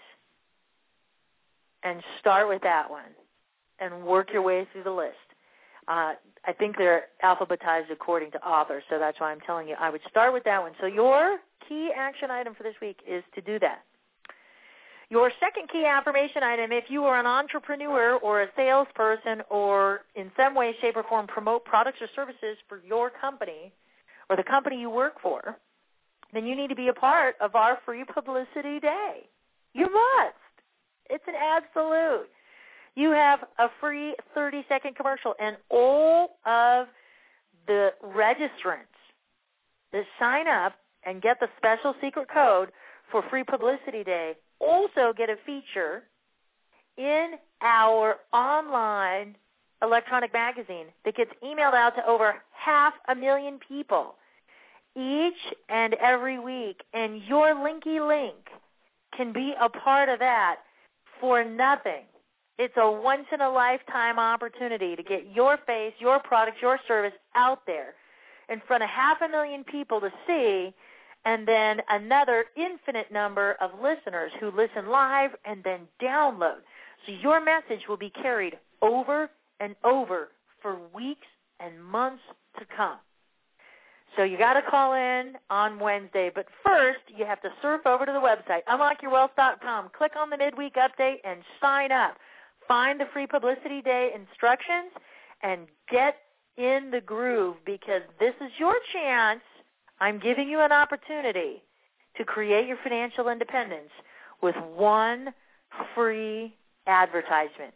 and start with that one and work your way through the list. I think they're alphabetized according to author, so that's why I'm telling you I would start with that one. So your key action item for this week is to do that. Your second key affirmation item, if you are an entrepreneur or a salesperson or in some way, shape, or form promote products or services for your company or the company you work for, then you need to be a part of our free publicity day. You must. It's an absolute. You have a free 30-second commercial, and all of the registrants that sign up and get the special secret code for free publicity day also get a feature in our online electronic magazine that gets emailed out to over 500,000 people each and every week. And your Linky Link can be a part of that for nothing. It's a once-in-a-lifetime opportunity to get your face, your product, your service out there in front of 500,000 people to see, and then another infinite number of listeners who listen live and then download. So your message will be carried over and over for weeks and months to come. So you got to call in on Wednesday. But first, you have to surf over to the website, unlockyourwealth.com. Click on the midweek update and sign up. Find the free publicity day instructions and get in the groove, because this is your chance. I'm giving you an opportunity to create your financial independence with one free advertisement.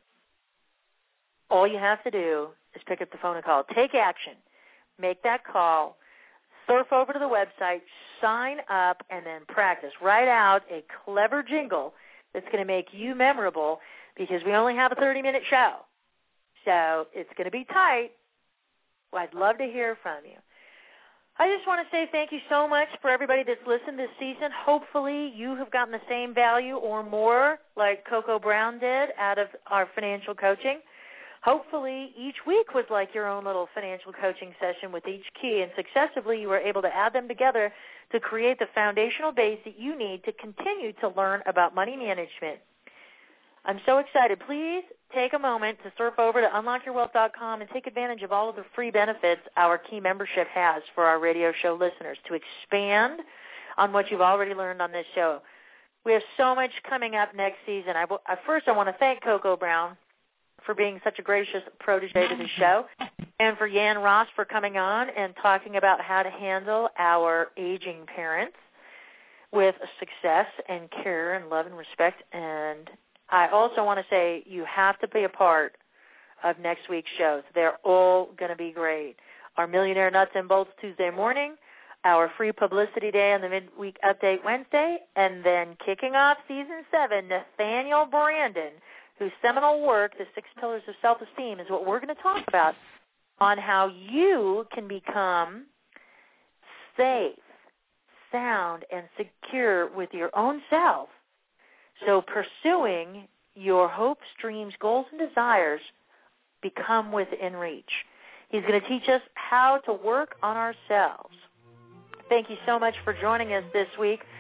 All you have to do is pick up the phone and call. Take action. Make that call. Surf over to the website, sign up, and then practice. Write out a clever jingle that's going to make you memorable, because we only have a 30-minute show. So it's going to be tight. Well, I'd love to hear from you. I just want to say thank you so much for everybody that's listened this season. Hopefully you have gotten the same value or more like Coco Brown did out of our financial coaching. Hopefully each week was like your own little financial coaching session with each key, and successively you were able to add them together to create the foundational base that you need to continue to learn about money management. I'm so excited. Please take a moment to surf over to unlockyourwealth.com and take advantage of all of the free benefits our key membership has for our radio show listeners to expand on what you've already learned on this show. We have so much coming up next season. First, I want to thank Coco Brown for being such a gracious protege to the show, and for Jan Ross for coming on and talking about how to handle our aging parents with success and care and love and respect. And I also want to say you have to be a part of next week's shows. They're all going to be great. Our Millionaire Nuts and Bolts Tuesday morning, our free publicity day on the midweek update Wednesday, and then kicking off season 7, Nathaniel Brandon, whose seminal work, The 6 Pillars of Self-Esteem, is what we're going to talk about on how you can become safe, sound, and secure with your own self. So pursuing your hopes, dreams, goals, and desires become within reach. He's going to teach us how to work on ourselves. Thank you so much for joining us this week.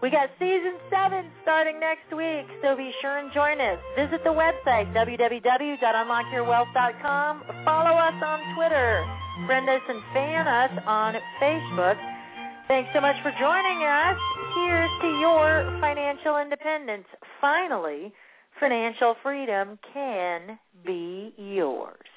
We got Season 7 starting next week, so be sure and join us. Visit the website, www.unlockyourwealth.com. Follow us on Twitter. Friend us and fan us on Facebook. Thanks so much for joining us. Here's to your financial independence. Finally, financial freedom can be yours.